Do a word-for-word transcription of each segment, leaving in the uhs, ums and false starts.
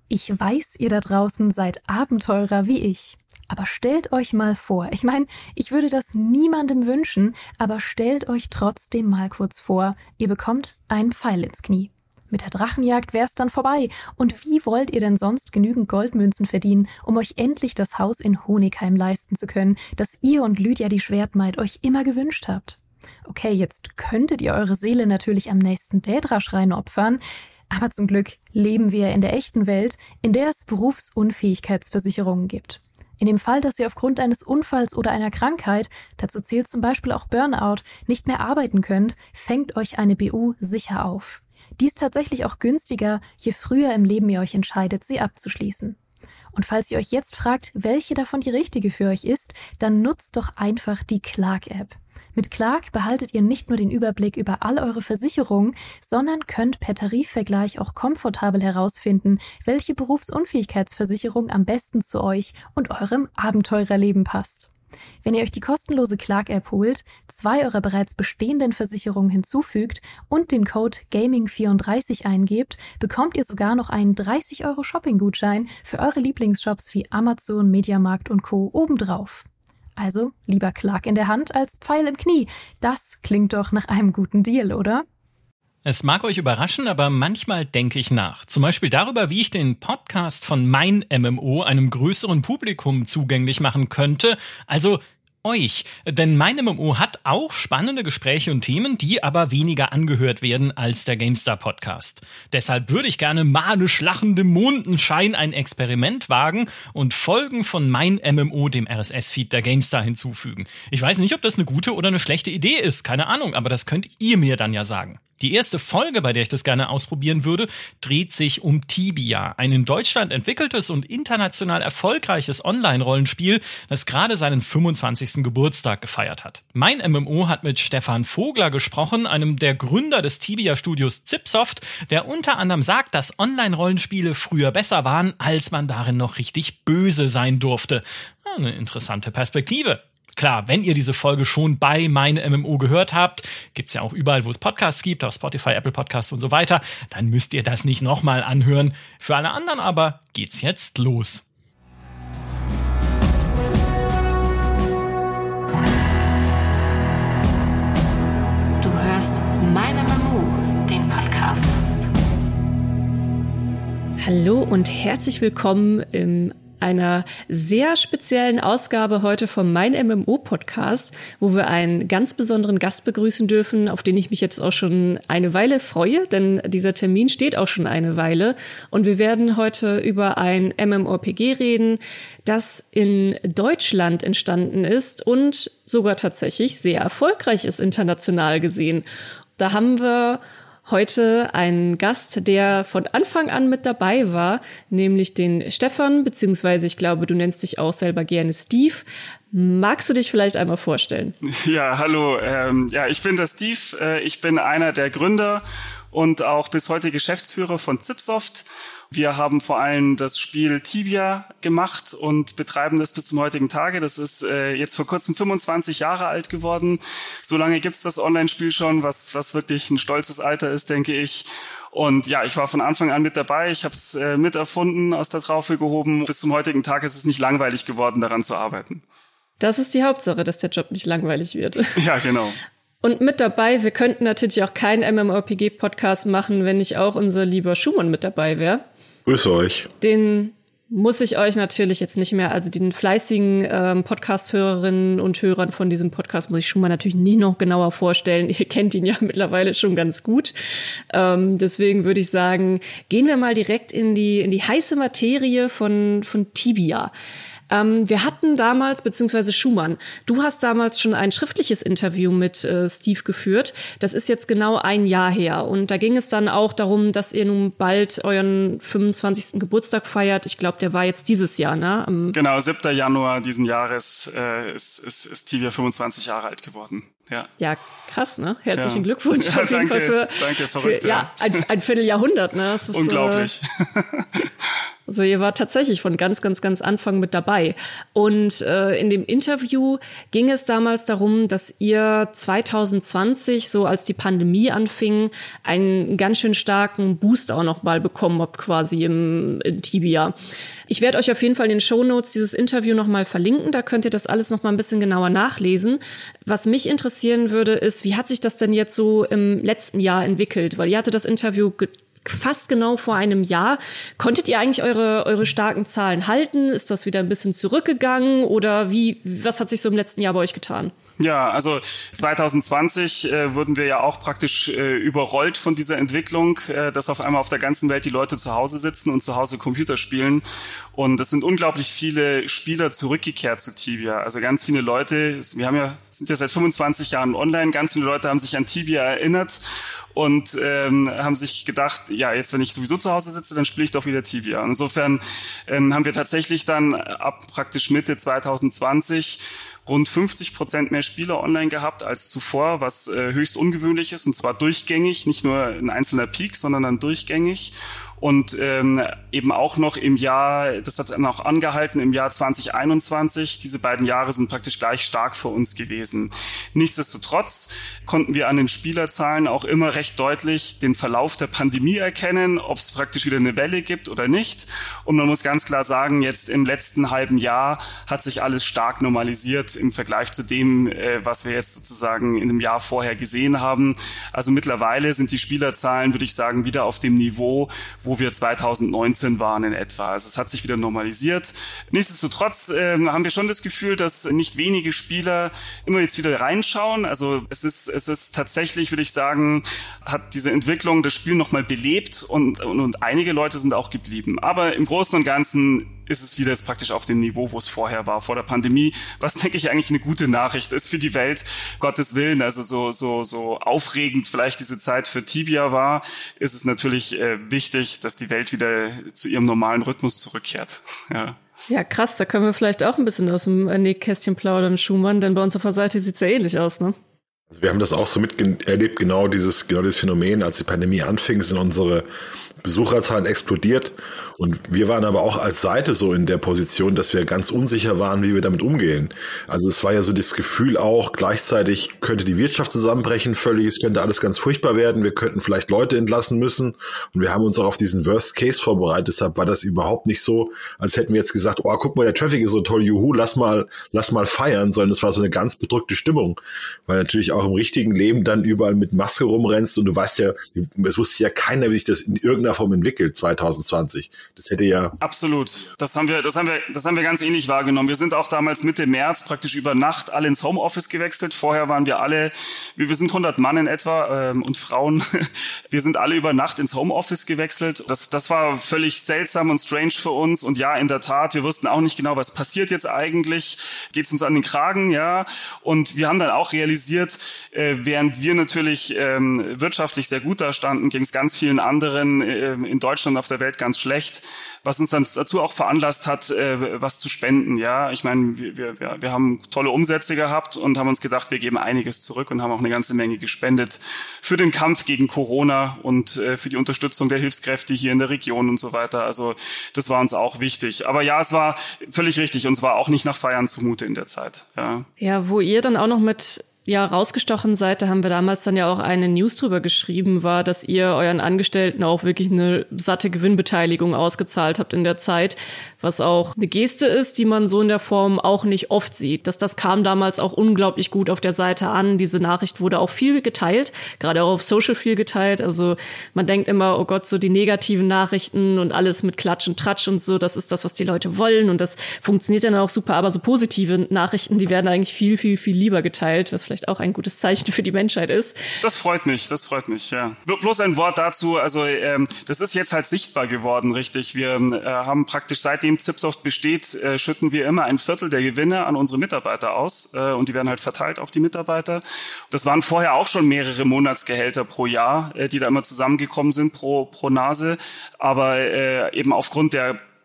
Ich weiß, ihr da draußen seid Abenteurer wie ich. Aber stellt euch mal vor, ich meine, ich würde das niemandem wünschen, aber stellt euch trotzdem mal kurz vor, ihr bekommt einen Pfeil ins Knie. Mit der Drachenjagd wär's dann vorbei. Und wie wollt ihr denn sonst genügend Goldmünzen verdienen, um euch endlich das Haus in Honigheim leisten zu können, das ihr und Lydia die Schwertmaid euch immer gewünscht habt? Okay, jetzt könntet ihr eure Seele natürlich am nächsten Dädra-Schrein opfern, aber zum Glück leben wir in der echten Welt, in der es Berufsunfähigkeitsversicherungen gibt. In dem Fall, dass ihr aufgrund eines Unfalls oder einer Krankheit, dazu zählt zum Beispiel auch Burnout, nicht mehr arbeiten könnt, fängt euch eine B U sicher auf. Die ist tatsächlich auch günstiger, je früher im Leben ihr euch entscheidet, sie abzuschließen. Und falls ihr euch jetzt fragt, welche davon die richtige für euch ist, dann nutzt doch einfach die Clark-App. Mit Clark behaltet ihr nicht nur den Überblick über all eure Versicherungen, sondern könnt per Tarifvergleich auch komfortabel herausfinden, welche Berufsunfähigkeitsversicherung am besten zu euch und eurem Abenteurerleben passt. Wenn ihr euch die kostenlose Clark-App holt, zwei eurer bereits bestehenden Versicherungen hinzufügt und den Code Gaming vierunddreißig eingebt, bekommt ihr sogar noch einen dreißig Euro Shopping-Gutschein für eure Lieblingsshops wie Amazon, Mediamarkt und Co. obendrauf. Also lieber Clark in der Hand als Pfeil im Knie. Das klingt doch nach einem guten Deal, oder? Es mag euch überraschen, aber manchmal denke ich nach. Zum Beispiel darüber, wie ich den Podcast von Mein M M O einem größeren Publikum zugänglich machen könnte. Also euch. Denn Mein M M O hat auch spannende Gespräche und Themen, die aber weniger angehört werden als der GameStar-Podcast. Deshalb würde ich gerne manisch lachendem Mondenschein ein Experiment wagen und Folgen von Mein M M O dem R S S-Feed der GameStar hinzufügen. Ich weiß nicht, ob das eine gute oder eine schlechte Idee ist, keine Ahnung, aber das könnt ihr mir dann ja sagen. Die erste Folge, bei der ich das gerne ausprobieren würde, dreht sich um Tibia, ein in Deutschland entwickeltes und international erfolgreiches Online-Rollenspiel, das gerade seinen fünfundzwanzigsten Geburtstag gefeiert hat. Mein M M O hat mit Stefan Vogler gesprochen, einem der Gründer des Tibia-Studios Zipsoft, der unter anderem sagt, dass Online-Rollenspiele früher besser waren, als man darin noch richtig böse sein durfte. Eine interessante Perspektive. Klar, wenn ihr diese Folge schon bei Mein M M O gehört habt, gibt's ja auch überall, wo es Podcasts gibt, auf Spotify, Apple Podcasts und so weiter, dann müsst ihr das nicht nochmal anhören. Für alle anderen aber geht's jetzt los. Du hörst Mein M M O, den Podcast. Hallo und herzlich willkommen im einer sehr speziellen Ausgabe heute vom Mein M M O Podcast, wo wir einen ganz besonderen Gast begrüßen dürfen, auf den ich mich jetzt auch schon eine Weile freue, denn dieser Termin steht auch schon eine Weile. Und wir werden heute über ein MMORPG reden, das in Deutschland entstanden ist und sogar tatsächlich sehr erfolgreich ist, international gesehen. Da haben wir heute einen Gast, der von Anfang an mit dabei war, nämlich den Stefan, beziehungsweise ich glaube, du nennst dich auch selber gerne Steve. Magst du dich vielleicht einmal vorstellen? Ja, hallo. Ähm, ja, ich bin der Steve. Äh, ich bin einer der Gründer und auch bis heute Geschäftsführer von Zipsoft. Wir haben vor allem das Spiel Tibia gemacht und betreiben das bis zum heutigen Tage. Das ist äh, jetzt vor kurzem fünfundzwanzig Jahre alt geworden. So lange gibt's das Online-Spiel schon, was was wirklich ein stolzes Alter ist, denke ich. Und ja, ich war von Anfang an mit dabei. Ich habe es äh, mit erfunden, aus der Traufe gehoben. Bis zum heutigen Tag ist es nicht langweilig geworden, daran zu arbeiten. Das ist die Hauptsache, dass der Job nicht langweilig wird. Ja, genau. Und mit dabei, wir könnten natürlich auch keinen MMORPG-Podcast machen, wenn nicht auch unser lieber Schumann mit dabei wäre. Grüße euch. Den muss ich euch natürlich jetzt nicht mehr, also den fleißigen ähm, Podcast-Hörerinnen und Hörern von diesem Podcast muss ich Schumann natürlich nie noch genauer vorstellen. Ihr kennt ihn ja mittlerweile schon ganz gut. Ähm, deswegen würde ich sagen, gehen wir mal direkt in die in die heiße Materie von von Tibia. Ähm, wir hatten damals, beziehungsweise Schumann, du hast damals schon ein schriftliches Interview mit äh, Steve geführt. Das ist jetzt genau ein Jahr her. Und da ging es dann auch darum, dass ihr nun bald euren fünfundzwanzigsten Geburtstag feiert. Ich glaube, der war jetzt dieses Jahr, ne? Am Genau, siebter Januar diesen Jahres äh, ist, ist, ist Tibia fünfundzwanzig Jahre alt geworden. Ja, ja, krass, ne? Herzlichen ja. Glückwunsch ja, auf jeden danke, Fall für, danke, verrückt, für ja, ein, ein Vierteljahrhundert, ne? Das ist, unglaublich. Äh, Also ihr wart tatsächlich von ganz, ganz, ganz Anfang mit dabei. Und äh, in dem Interview ging es damals darum, dass ihr zwanzig zwanzig, so als die Pandemie anfing, einen ganz schön starken Boost auch noch mal bekommen habt quasi im, in Tibia. Ich werde euch auf jeden Fall in den Shownotes dieses Interview noch mal verlinken. Da könnt ihr das alles noch mal ein bisschen genauer nachlesen. Was mich interessieren würde, ist, wie hat sich das denn jetzt so im letzten Jahr entwickelt? Weil ihr hatte das Interview ge- fast genau vor einem Jahr. Konntet ihr eigentlich eure eure starken Zahlen halten? Ist das wieder ein bisschen zurückgegangen oder wie was hat sich so im letzten Jahr bei euch getan? Ja, also zwanzig zwanzig äh, wurden wir ja auch praktisch äh, überrollt von dieser Entwicklung, äh, dass auf einmal auf der ganzen Welt die Leute zu Hause sitzen und zu Hause Computer spielen. Und es sind unglaublich viele Spieler zurückgekehrt zu Tibia. Also ganz viele Leute, wir haben ja sind ja seit fünfundzwanzig Jahren online, ganz viele Leute haben sich an Tibia erinnert und ähm, haben sich gedacht, ja, jetzt wenn ich sowieso zu Hause sitze, dann spiele ich doch wieder Tibia. Und insofern ähm, haben wir tatsächlich dann ab praktisch Mitte zwanzig zwanzig rund fünfzig Prozent mehr Spieler online gehabt als zuvor, was äh, höchst ungewöhnlich ist, und zwar durchgängig, nicht nur ein einzelner Peak, sondern dann durchgängig. Und ähm, eben auch noch im Jahr, das hat dann auch angehalten, im Jahr zwanzig einundzwanzig. Diese beiden Jahre sind praktisch gleich stark für uns gewesen. Nichtsdestotrotz konnten wir an den Spielerzahlen auch immer recht deutlich den Verlauf der Pandemie erkennen, ob es praktisch wieder eine Welle gibt oder nicht. Und man muss ganz klar sagen, jetzt im letzten halben Jahr hat sich alles stark normalisiert im Vergleich zu dem, äh, was wir jetzt sozusagen in dem Jahr vorher gesehen haben. Also mittlerweile sind die Spielerzahlen, würde ich sagen, wieder auf dem Niveau, wo wir zwanzig neunzehn waren in etwa. Also es hat sich wieder normalisiert. Nichtsdestotrotz äh, haben wir schon das Gefühl, dass nicht wenige Spieler immer jetzt wieder reinschauen. Also es ist es ist tatsächlich, würde ich sagen, hat diese Entwicklung das Spiel nochmal belebt und, und, und einige Leute sind auch geblieben. Aber im Großen und Ganzen ist es wieder jetzt praktisch auf dem Niveau, wo es vorher war, vor der Pandemie, was, denke ich, eigentlich eine gute Nachricht ist für die Welt, Gottes Willen. Also so so so aufregend vielleicht diese Zeit für Tibia war, ist es natürlich äh, wichtig, dass die Welt wieder zu ihrem normalen Rhythmus zurückkehrt. Ja. Ja, krass, da können wir vielleicht auch ein bisschen aus dem Nähkästchen plaudern, Schumann, denn bei uns auf der Seite sieht's ja ähnlich aus, ne? Also wir haben das auch so miterlebt, genau dieses, genau dieses Phänomen, als die Pandemie anfing, sind unsere Besucherzahlen explodiert und wir waren aber auch als Seite so in der Position, dass wir ganz unsicher waren, wie wir damit umgehen. Also es war ja so das Gefühl auch, gleichzeitig könnte die Wirtschaft zusammenbrechen, völlig, es könnte alles ganz furchtbar werden, wir könnten vielleicht Leute entlassen müssen und wir haben uns auch auf diesen Worst Case vorbereitet, deshalb war das überhaupt nicht so, als hätten wir jetzt gesagt, oh, guck mal, der Traffic ist so toll, juhu, lass mal, lass mal feiern, sondern es war so eine ganz bedrückte Stimmung, weil natürlich auch im richtigen Leben dann überall mit Maske rumrennst und du weißt ja, es wusste ja keiner, wie sich das in irgendeiner Form entwickelt, zwanzig zwanzig. Das hätte ja... Absolut. Das haben wir, das haben wir, das haben wir ganz ähnlich wahrgenommen. Wir sind auch damals Mitte März praktisch über Nacht alle ins Homeoffice gewechselt. Vorher waren wir alle, wir, wir sind hundert Mann in etwa, ähm, und Frauen. Wir sind alle über Nacht ins Homeoffice gewechselt. Das, das war völlig seltsam und strange für uns. Und ja, in der Tat, wir wussten auch nicht genau, was passiert jetzt eigentlich. Geht's uns an den Kragen, ja. Und wir haben dann auch realisiert, äh, während wir natürlich ähm, wirtschaftlich sehr gut da standen, ging es ganz vielen anderen äh, in Deutschland und auf der Welt ganz schlecht, was uns dann dazu auch veranlasst hat, äh, was zu spenden. Ja, ich meine, wir, wir, wir haben tolle Umsätze gehabt und haben uns gedacht, wir geben einiges zurück und haben auch eine ganze Menge gespendet für den Kampf gegen Corona und äh, für die Unterstützung der Hilfskräfte hier in der Region und so weiter. Also das war uns auch wichtig. Aber ja, es war völlig richtig. Uns war auch nicht nach Feiern zumute in der Zeit. Ja, ja, wo ihr dann auch noch mit ja rausgestochen seid, da haben wir damals dann ja auch eine News drüber geschrieben, war, dass ihr euren Angestellten auch wirklich eine satte Gewinnbeteiligung ausgezahlt habt in der Zeit, was auch eine Geste ist, die man so in der Form auch nicht oft sieht. Das, das kam damals auch unglaublich gut auf der Seite an. Diese Nachricht wurde auch viel geteilt, gerade auch auf Social viel geteilt. Also man denkt immer, oh Gott, so die negativen Nachrichten und alles mit Klatsch und Tratsch und so, das ist das, was die Leute wollen und das funktioniert dann auch super. Aber so positive Nachrichten, die werden eigentlich viel, viel, viel lieber geteilt, was vielleicht auch ein gutes Zeichen für die Menschheit ist. Das freut mich, das freut mich, ja. Bloß ein Wort dazu, also ähm, das ist jetzt halt sichtbar geworden, richtig. Wir äh, haben praktisch seitdem Zipsoft besteht, äh, schütten wir immer ein Viertel der Gewinne an unsere Mitarbeiter aus äh, und die werden halt verteilt auf die Mitarbeiter. Das waren vorher auch schon mehrere Monatsgehälter pro Jahr, äh, die da immer zusammengekommen sind pro pro Nase, aber äh, eben aufgrund der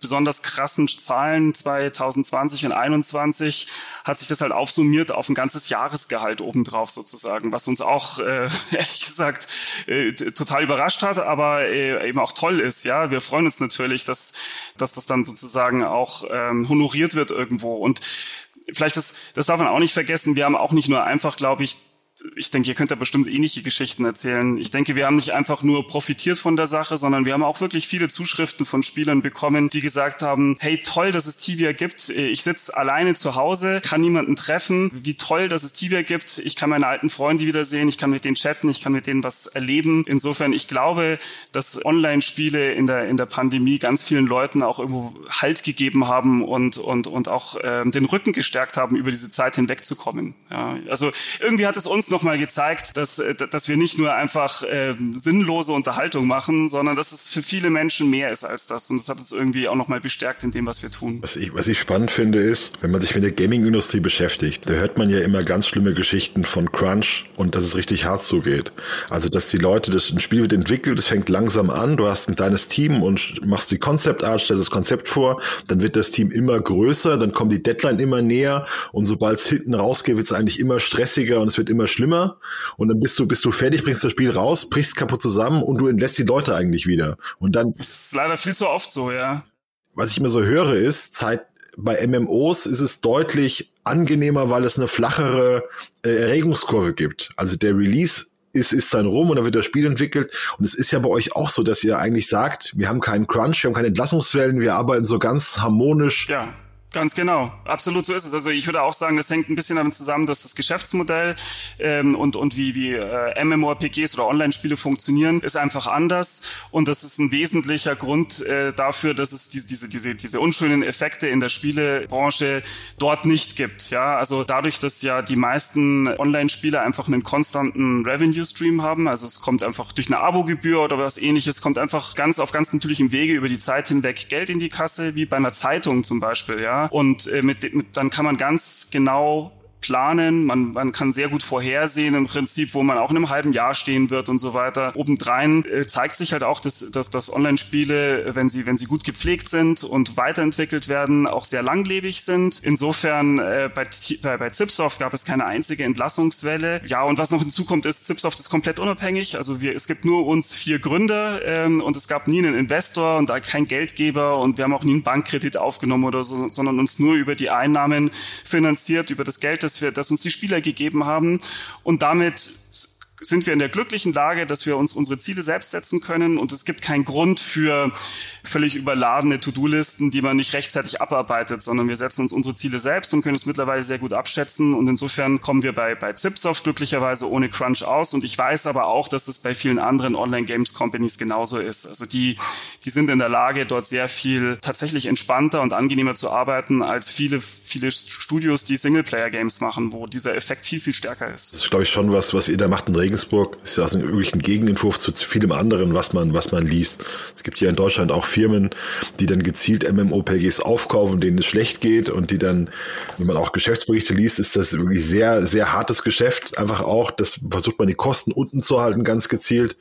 besonders krassen Zahlen zwanzig zwanzig und einundzwanzig hat sich das halt aufsummiert auf ein ganzes Jahresgehalt obendrauf sozusagen, was uns auch äh, ehrlich gesagt äh, total überrascht hat, aber äh, eben auch toll ist. Ja, wir freuen uns natürlich, dass dass das dann sozusagen auch ähm, honoriert wird irgendwo. Und vielleicht das das darf man auch nicht vergessen. Wir haben auch nicht nur einfach, glaube ich, ich denke, ihr könnt da bestimmt ähnliche Geschichten erzählen. Ich denke, wir haben nicht einfach nur profitiert von der Sache, sondern wir haben auch wirklich viele Zuschriften von Spielern bekommen, die gesagt haben, hey, toll, dass es Tibia gibt. Ich sitze alleine zu Hause, kann niemanden treffen. Wie toll, dass es Tibia gibt. Ich kann meine alten Freunde wiedersehen, ich kann mit denen chatten, ich kann mit denen was erleben. Insofern, ich glaube, dass Online-Spiele in der in der Pandemie ganz vielen Leuten auch irgendwo Halt gegeben haben und und und auch ähm, den Rücken gestärkt haben, über diese Zeit hinwegzukommen. Ja, also irgendwie hat es uns noch mal gezeigt, dass dass wir nicht nur einfach äh, sinnlose Unterhaltung machen, sondern dass es für viele Menschen mehr ist als das. Und das hat es irgendwie auch noch mal bestärkt in dem, was wir tun. Was ich, was ich spannend finde, ist, wenn man sich mit der Gaming-Industrie beschäftigt, da hört man ja immer ganz schlimme Geschichten von Crunch und dass es richtig hart zugeht. Also, dass die Leute, das ein Spiel wird entwickelt, es fängt langsam an, du hast ein kleines Team und machst die Concept Art, stellst das Konzept vor, dann wird das Team immer größer, dann kommt die Deadline immer näher und sobald es hinten rausgeht, wird es eigentlich immer stressiger und es wird immer schlimmer und dann bist du bist du fertig, bringst das Spiel raus, brichst kaputt zusammen und du entlässt die Leute eigentlich wieder. Und dann das ist leider viel zu oft so, ja. Was ich immer so höre ist, Zeit bei M M Os ist es deutlich angenehmer, weil es eine flachere äh, Erregungskurve gibt. Also der Release ist ist dann rum und dann wird das Spiel entwickelt und es ist ja bei euch auch so, dass ihr eigentlich sagt, wir haben keinen Crunch, wir haben keine Entlassungswellen, wir arbeiten so ganz harmonisch. Ja. Ganz genau, absolut so ist es. Also ich würde auch sagen, das hängt ein bisschen damit zusammen, dass das Geschäftsmodell ähm, und und wie wie äh, MMORPGs oder Online-Spiele funktionieren, ist einfach anders und das ist ein wesentlicher Grund äh, dafür, dass es diese diese diese diese unschönen Effekte in der Spielebranche dort nicht gibt. Ja, also dadurch, dass ja die meisten Online-Spieler einfach einen konstanten Revenue-Stream haben, also es kommt einfach durch eine Abogebühr oder was Ähnliches, kommt einfach ganz auf ganz natürlichem Wege über die Zeit hinweg Geld in die Kasse, wie bei einer Zeitung zum Beispiel, ja. Und äh, mit, mit, dann kann man ganz genau planen, man, man kann sehr gut vorhersehen im Prinzip, wo man auch in einem halben Jahr stehen wird und so weiter. Obendrein äh, zeigt sich halt auch, dass, dass, dass Online-Spiele, wenn sie wenn sie gut gepflegt sind und weiterentwickelt werden, auch sehr langlebig sind. Insofern äh, bei, bei, bei Zipsoft gab es keine einzige Entlassungswelle. Ja, und was noch hinzukommt ist, Zipsoft ist komplett unabhängig. Also wir, es gibt nur uns vier Gründer ähm, und es gab nie einen Investor und da kein Geldgeber und wir haben auch nie einen Bankkredit aufgenommen oder so, sondern uns nur über die Einnahmen finanziert, über das Geld, das wir, das uns die Spieler gegeben haben und damit sind wir in der glücklichen Lage, dass wir uns unsere Ziele selbst setzen können und es gibt keinen Grund für völlig überladene To-Do-Listen, die man nicht rechtzeitig abarbeitet, sondern wir setzen uns unsere Ziele selbst und können es mittlerweile sehr gut abschätzen und insofern kommen wir bei bei Zipsoft glücklicherweise ohne Crunch aus und ich weiß aber auch, dass es bei vielen anderen Online-Games-Companies genauso ist. Also die die sind in der Lage, dort sehr viel tatsächlich entspannter und angenehmer zu arbeiten als viele viele Studios, die Singleplayer-Games machen, wo dieser Effekt viel, viel stärker ist. Das ist, glaube ich, schon was, was ihr da macht in Regensburg. Ist ja wirklich ein Gegenentwurf zu vielem anderen, was man, was man liest. Es gibt hier in Deutschland auch Firmen, die dann gezielt MMORPGs aufkaufen, denen es schlecht geht und die dann, wenn man auch Geschäftsberichte liest, ist das wirklich sehr, sehr hartes Geschäft. Einfach auch, das versucht man die Kosten unten zu halten, ganz gezielt.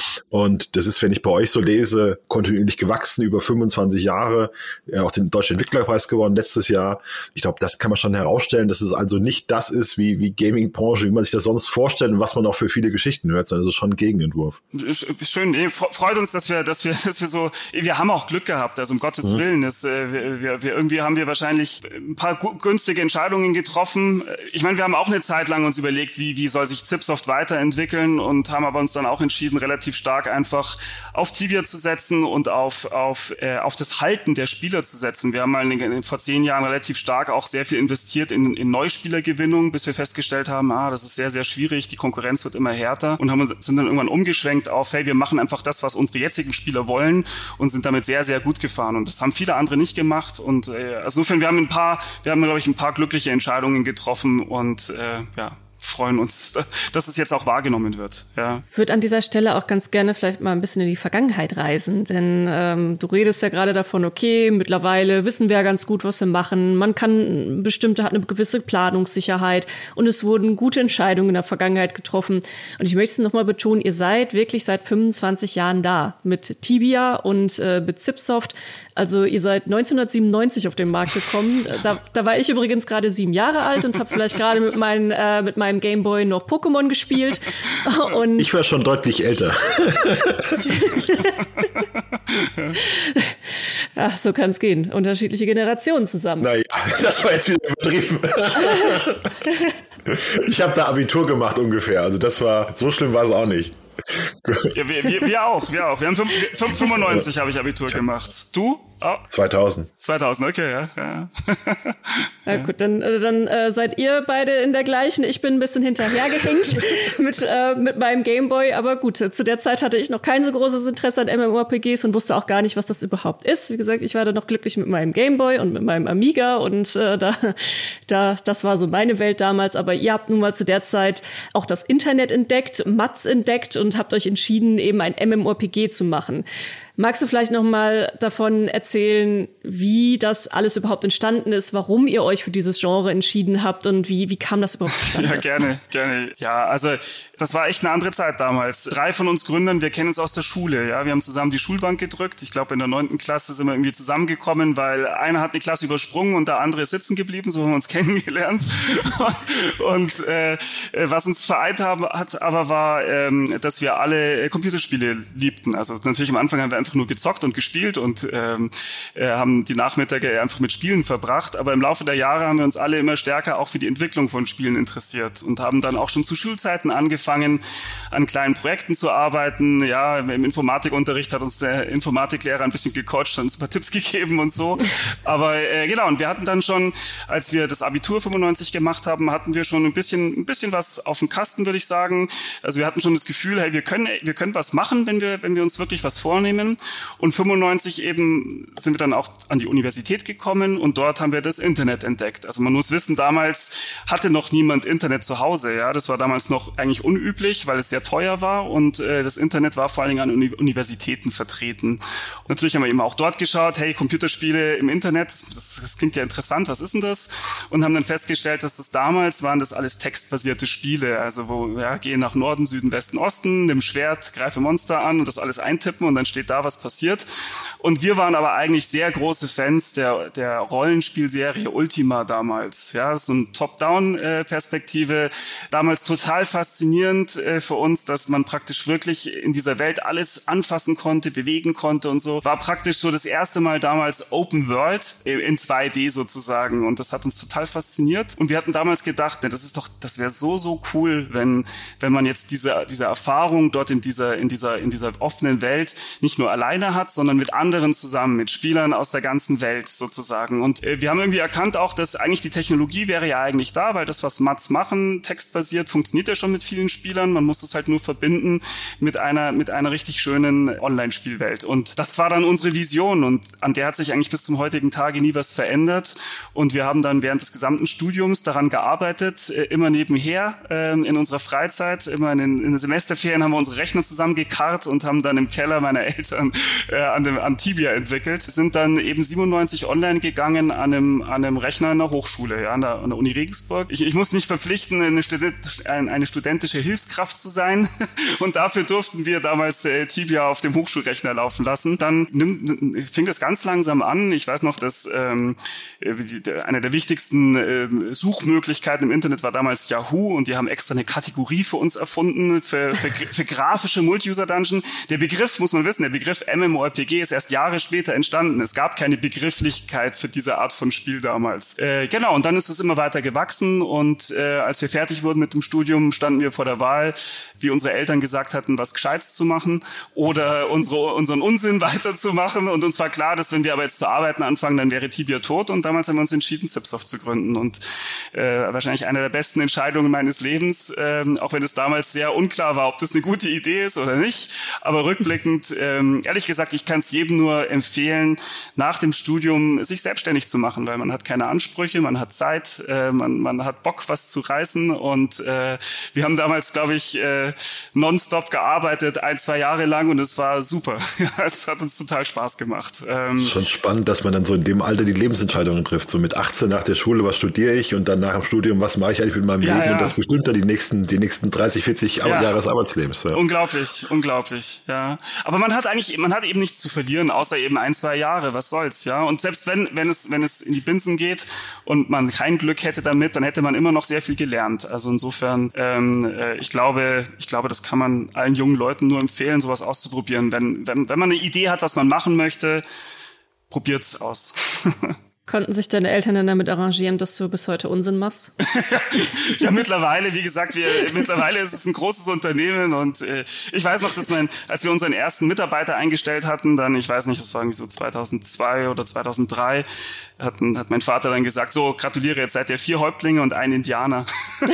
Und das ist, wenn ich bei euch so lese, kontinuierlich gewachsen, über fünfundzwanzig Jahre, ja, auch den Deutschen Entwicklerpreis gewonnen letztes Jahr. Ich glaube, das kann man schon herausstellen, dass es also nicht das ist wie, wie Gaming-Branche, wie man sich das sonst vorstellt und was man auch für viele Geschichten hört, sondern es ist schon ein Gegenentwurf. Schön, freut uns, dass wir, dass wir, dass wir so, wir haben auch Glück gehabt, also um Gottes mhm. Willen, das, wir, wir, wir, irgendwie haben wir wahrscheinlich ein paar günstige Entscheidungen getroffen. Ich meine, wir haben auch eine Zeit lang uns überlegt, wie, wie soll sich Zipsoft weiterentwickeln und haben aber uns dann auch entschieden, relativ stark einfach auf Tibia zu setzen und auf, auf, äh, auf das Halten der Spieler zu setzen. Wir haben mal in, vor zehn Jahren relativ stark auch sehr viel investiert in, in Neuspielergewinnung, bis wir festgestellt haben, ah, das ist sehr, sehr schwierig, die Konkurrenz wird immer härter und haben, sind dann irgendwann umgeschwenkt auf, hey, wir machen einfach das, was unsere jetzigen Spieler wollen und sind damit sehr, sehr gut gefahren und das haben viele andere nicht gemacht und äh, also insofern, wir haben ein paar, wir haben, glaube ich, ein paar glückliche Entscheidungen getroffen und äh, ja, freuen uns, dass es jetzt auch wahrgenommen wird. Ja. Ich würde an dieser Stelle auch ganz gerne vielleicht mal ein bisschen in die Vergangenheit reisen, denn ähm, du redest ja gerade davon, okay, mittlerweile wissen wir ja ganz gut, was wir machen, man kann bestimmte, hat eine gewisse Planungssicherheit und es wurden gute Entscheidungen in der Vergangenheit getroffen und ich möchte es nochmal betonen, ihr seid wirklich seit fünfundzwanzig Jahren da mit Tibia und äh, mit Zipsoft. Also ihr seid neunzehnhundertsiebenundneunzig auf den Markt gekommen. Da, da war ich übrigens gerade sieben Jahre alt und habe vielleicht gerade mit, meinen, äh, mit meinem Gameboy noch Pokémon gespielt. Und ich war schon deutlich älter. Ja, so kann es gehen. Unterschiedliche Generationen zusammen. Naja, das war jetzt wieder übertrieben. Ich habe da Abitur gemacht ungefähr. Also das war, so schlimm war es auch nicht. Ja, wir, wir, wir auch, wir auch. Wir haben fünfundneunzig habe ich Abitur gemacht. Du? Oh. zweitausend. zweitausend, okay, ja. Ja, ja gut, dann, dann äh, seid ihr beide in der gleichen. Ich bin ein bisschen hinterhergehängt mit, äh, mit meinem Gameboy. Aber gut, zu der Zeit hatte ich noch kein so großes Interesse an MMORPGs und wusste auch gar nicht, was das überhaupt ist. Wie gesagt, ich war da noch glücklich mit meinem Gameboy und mit meinem Amiga und äh, da, da, das war so meine Welt damals. Aber ihr habt nun mal zu der Zeit auch das Internet entdeckt, Mats entdeckt und habt euch entschieden, eben ein MMORPG zu machen. Magst du vielleicht noch mal davon erzählen, wie das alles überhaupt entstanden ist, warum ihr euch für dieses Genre entschieden habt und wie wie kam das überhaupt zustande? Ja, gerne, gerne. Ja, also das war echt eine andere Zeit damals. Drei von uns Gründern, wir kennen uns aus der Schule. Ja, wir haben zusammen die Schulbank gedrückt. Ich glaube, in der neunten Klasse sind wir irgendwie zusammengekommen, weil einer hat eine Klasse übersprungen und der andere ist sitzen geblieben. So haben wir uns kennengelernt. Und äh, was uns vereint haben, hat aber war, ähm, dass wir alle Computerspiele liebten. Also natürlich am Anfang haben wir einfach nur gezockt und gespielt und ähm, äh, haben die Nachmittage einfach mit Spielen verbracht. Aber im Laufe der Jahre haben wir uns alle immer stärker auch für die Entwicklung von Spielen interessiert und haben dann auch schon zu Schulzeiten angefangen, an kleinen Projekten zu arbeiten. Ja, im Informatikunterricht hat uns der Informatiklehrer ein bisschen gecoacht, hat uns ein paar Tipps gegeben und so. Aber äh, genau, und wir hatten dann schon, als wir das Abitur fünfundneunzig gemacht haben, hatten wir schon ein bisschen, ein bisschen was auf dem Kasten, würde ich sagen. Also wir hatten schon das Gefühl, hey, wir können, wir können was machen, wenn wir, wenn wir uns wirklich was vornehmen. Und fünfundneunzig eben sind wir dann auch an die Universität gekommen und dort haben wir das Internet entdeckt. Also man muss wissen, damals hatte noch niemand Internet zu Hause. Ja, das war damals noch eigentlich unüblich, weil es sehr teuer war und äh, das Internet war vor allen Dingen an Uni- Universitäten vertreten. Und natürlich haben wir eben auch dort geschaut, hey, Computerspiele im Internet, das, das klingt ja interessant, was ist denn das? Und haben dann festgestellt, dass das damals waren das alles textbasierte Spiele. Also wo, ja, geh nach Norden, Süden, Westen, Osten, nimm Schwert, greife Monster an und das alles eintippen und dann steht da, was passiert. Und wir waren aber eigentlich sehr große Fans der, der Rollenspielserie Ultima damals. Ja, so eine Top-Down-Perspektive. Damals total faszinierend äh, für uns, dass man praktisch wirklich in dieser Welt alles anfassen konnte, bewegen konnte und so. War praktisch so das erste Mal damals Open World in zwei D sozusagen. Und das hat uns total fasziniert. Und wir hatten damals gedacht, ne, das ist doch, das wäre so, so cool, wenn, wenn man jetzt diese, diese Erfahrung dort in dieser, in dieser, in dieser offenen Welt nicht nur alleine hat, sondern mit anderen zusammen, mit Spielern aus der ganzen Welt sozusagen. Und äh, wir haben irgendwie erkannt auch, dass eigentlich die Technologie wäre ja eigentlich da, weil das, was Mats machen, textbasiert, funktioniert ja schon mit vielen Spielern. Man muss das halt nur verbinden mit einer, mit einer richtig schönen Online-Spielwelt. Und das war dann unsere Vision und an der hat sich eigentlich bis zum heutigen Tage nie was verändert. Und wir haben dann während des gesamten Studiums daran gearbeitet, äh, immer nebenher, äh, in unserer Freizeit, immer in den, in den Semesterferien haben wir unsere Rechner zusammengekarrt und haben dann im Keller meiner Eltern äh, an dem an Tibia entwickelt, sind dann eben siebenundneunzig online gegangen an einem an einem Rechner in der Hochschule, ja, an der, an der Uni Regensburg. Ich, ich muss mich verpflichten, eine, Student, eine studentische Hilfskraft zu sein und dafür durften wir damals äh, Tibia auf dem Hochschulrechner laufen lassen. Dann nimm, fing das ganz langsam an. Ich weiß noch, dass ähm, eine der wichtigsten äh, Suchmöglichkeiten im Internet war damals Yahoo und die haben extra eine Kategorie für uns erfunden, für, für, für grafische Multi-User-Dungeon. Der Begriff, muss man wissen, der Begriff MMORPG ist erst Jahre später entstanden. Es gab keine Begrifflichkeit für diese Art von Spiel damals. Äh, genau, und dann ist es immer weiter gewachsen und äh, als wir fertig wurden mit dem Studium, standen wir vor der Wahl, wie unsere Eltern gesagt hatten, was Gescheites zu machen oder unsere, unseren Unsinn weiterzumachen. Und uns war klar, dass wenn wir aber jetzt zu arbeiten anfangen, dann wäre Tibia tot. Und damals haben wir uns entschieden, Zipsoft zu gründen. Und äh, wahrscheinlich eine der besten Entscheidungen meines Lebens, äh, auch wenn es damals sehr unklar war, ob das eine gute Idee ist oder nicht. Aber rückblickend, äh, ehrlich gesagt, ich kann es jedem nur empfehlen, nach dem Studium sich selbstständig zu machen, weil man hat keine Ansprüche, man hat Zeit, äh, man, man hat Bock, was zu reißen. Und äh, wir haben damals, glaube ich, äh, nonstop gearbeitet, ein, zwei Jahre lang und es war super. Es hat uns total Spaß gemacht. Ähm, Schon spannend, dass man dann so in dem Alter die Lebensentscheidungen trifft. So mit achtzehn nach der Schule, was studiere ich und dann nach dem Studium, was mache ich eigentlich mit meinem ja, Leben? ja. Und das bestimmt dann die nächsten, die nächsten dreißig, vierzig ja. Jahre des Arbeitslebens. Ja. Unglaublich, unglaublich, ja. Aber man hat eigentlich eigentlich, man hat eben nichts zu verlieren, außer eben ein, zwei Jahre, was soll's, ja. Und selbst wenn, wenn es, wenn es in die Binsen geht und man kein Glück hätte damit, dann hätte man immer noch sehr viel gelernt. Also insofern, ähm, ich glaube, ich glaube, das kann man allen jungen Leuten nur empfehlen, sowas auszuprobieren. Wenn, wenn, wenn man eine Idee hat, was man machen möchte, probiert's aus. Konnten sich deine Eltern dann damit arrangieren, dass du bis heute Unsinn machst? Ja, mittlerweile, wie gesagt, wir mittlerweile ist es ein großes Unternehmen und äh, ich weiß noch, dass mein, als wir unseren ersten Mitarbeiter eingestellt hatten, dann, ich weiß nicht, das war irgendwie so zweitausendzwei oder zweitausenddrei, hatten, hat mein Vater dann gesagt, so, gratuliere, jetzt seid ihr vier Häuptlinge und ein Indianer.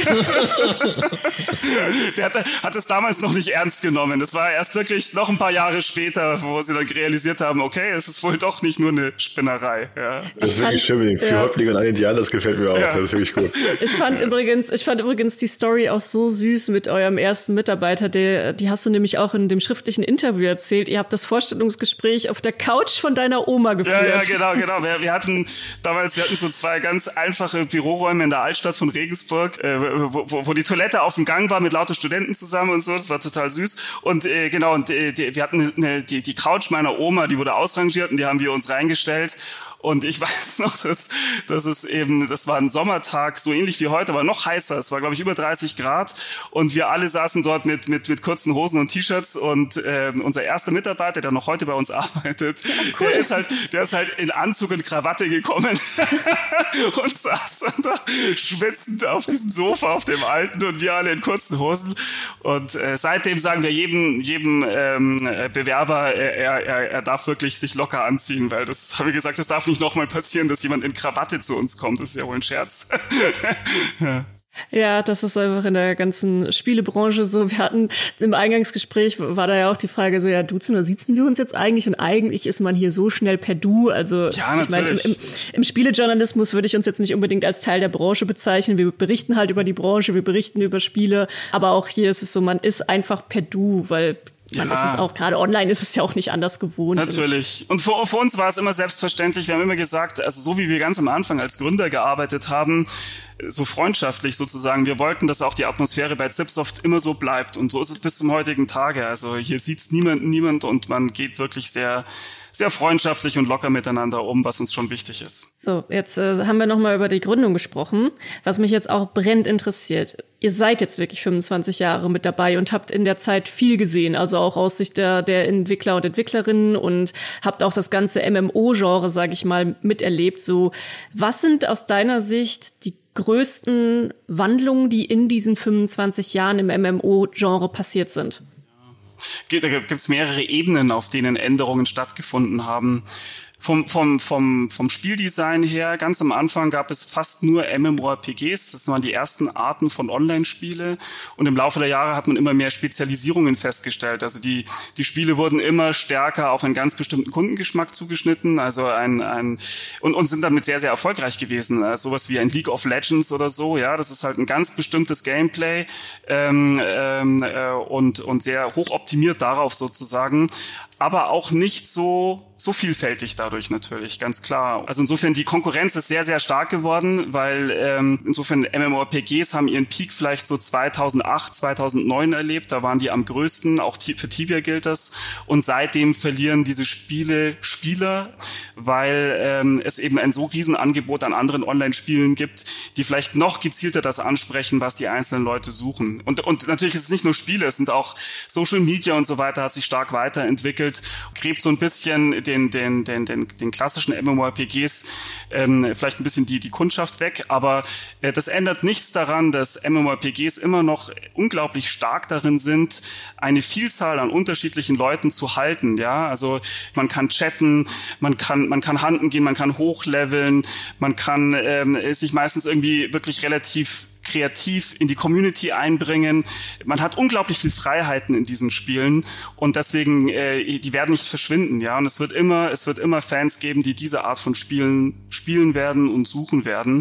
Der hat, hat es damals noch nicht ernst genommen. Das war erst wirklich noch ein paar Jahre später, wo sie dann realisiert haben, okay, es ist wohl doch nicht nur eine Spinnerei. Ja. Das ist wirklich schön mit den vier ja. Häuptlingen und ein Indianer, das gefällt mir auch. Ja. Das ist wirklich gut. Ich fand übrigens, ich fand übrigens die Story auch so süß mit eurem ersten Mitarbeiter. Der, die hast du nämlich auch in dem schriftlichen Interview erzählt. Ihr habt das Vorstellungsgespräch auf der Couch von deiner Oma geführt. Ja, ja, genau, genau. Wir, wir hatten damals, wir hatten so zwei ganz einfache Büroräume in der Altstadt von Regensburg, äh, wo, wo, wo die Toilette auf dem Gang war mit lauter Studenten zusammen und so. Das war total süß. Und äh, genau, und äh, die, wir hatten eine, die, die Couch meiner Oma, die wurde ausrangiert und die haben wir uns reingestellt. Und ich weiß noch, dass, dass es eben, das war ein Sommertag, so ähnlich wie heute, aber noch heißer. Es war, glaube ich, über dreißig Grad. Und wir alle saßen dort mit, mit, mit kurzen Hosen und T-Shirts. Und äh, unser erster Mitarbeiter, der noch heute bei uns arbeitet, ja, cool. der ist halt, der ist halt in Anzug und Krawatte gekommen und saß dann da schwitzend auf diesem Sofa, auf dem alten, und wir alle in kurzen Hosen. Und äh, seitdem sagen wir jedem, jedem ähm, Bewerber, er, er, er darf wirklich sich locker anziehen, weil das, habe ich gesagt, das darf nicht nochmal passieren, dass jemand in Krawatte zu uns kommt. Das ist ja wohl ein Scherz. Ja. Ja, das ist einfach in der ganzen Spielebranche so. Wir hatten im Eingangsgespräch, war da ja auch die Frage so, ja, duzen oder siezen wir uns jetzt eigentlich? Und eigentlich ist man hier so schnell per Du. Also ja, ich meine, im, im, im Spielejournalismus würde ich uns jetzt nicht unbedingt als Teil der Branche bezeichnen. Wir berichten halt über die Branche, wir berichten über Spiele. Aber auch hier ist es so, man ist einfach per Du, weil man ja. ist es auch, gerade online ist es ja auch nicht anders gewohnt. Natürlich. Und für, für uns war es immer selbstverständlich. Wir haben immer gesagt, also so wie wir ganz am Anfang als Gründer gearbeitet haben, so freundschaftlich sozusagen. Wir wollten, dass auch die Atmosphäre bei Zipsoft immer so bleibt. Und so ist es bis zum heutigen Tage. Also hier sieht's niemand, niemand und man geht wirklich sehr, sehr freundschaftlich und locker miteinander um, was uns schon wichtig ist. So, jetzt äh, haben wir nochmal über die Gründung gesprochen, was mich jetzt auch brennend interessiert. Ihr seid jetzt wirklich fünfundzwanzig Jahre mit dabei und habt in der Zeit viel gesehen, also auch aus Sicht der, der Entwickler und Entwicklerinnen, und habt auch das ganze M M O-Genre, sage ich mal, miterlebt. So, was sind aus deiner Sicht die größten Wandlungen, die in diesen fünfundzwanzig Jahren im M M O-Genre passiert sind? Da gibt es mehrere Ebenen, auf denen Änderungen stattgefunden haben. Vom, vom, vom, vom Spieldesign her, ganz am Anfang gab es fast nur MMORPGs. Das waren die ersten Arten von Online-Spiele. Und im Laufe der Jahre hat man immer mehr Spezialisierungen festgestellt. Also die, die Spiele wurden immer stärker auf einen ganz bestimmten Kundengeschmack zugeschnitten. Also ein, ein, und, und sind damit sehr, sehr erfolgreich gewesen. Also sowas wie ein League of Legends oder so. Ja, das ist halt ein ganz bestimmtes Gameplay, ähm, ähm, äh, und, und sehr hoch optimiert darauf sozusagen. Aber auch nicht so so vielfältig dadurch natürlich, ganz klar. Also insofern, die Konkurrenz ist sehr, sehr stark geworden, weil ähm, insofern MMORPGs haben ihren Peak vielleicht so zweitausendacht, zweitausendneun erlebt. Da waren die am größten, auch für Tibia gilt das. Und seitdem verlieren diese Spiele Spieler, weil ähm, es eben ein so riesen Angebot an anderen Online-Spielen gibt, die vielleicht noch gezielter das ansprechen, was die einzelnen Leute suchen. Und, und natürlich ist es nicht nur Spiele, es sind auch Social Media und so weiter, hat sich stark weiterentwickelt, gräbt so ein bisschen den, den, den, den, den klassischen MMORPGs ähm, vielleicht ein bisschen die, die Kundschaft weg, aber äh, das ändert nichts daran, dass MMORPGs immer noch unglaublich stark darin sind, eine Vielzahl an unterschiedlichen Leuten zu halten, ja, also man kann chatten, man kann, man kann handen gehen, man kann hochleveln, man kann ähm, sich meistens irgendwie wirklich relativ kreativ in die Community einbringen. Man hat unglaublich viel Freiheiten in diesen Spielen und deswegen, äh, die werden nicht verschwinden, ja. Und es wird immer, es wird immer Fans geben, die diese Art von Spielen spielen werden und suchen werden.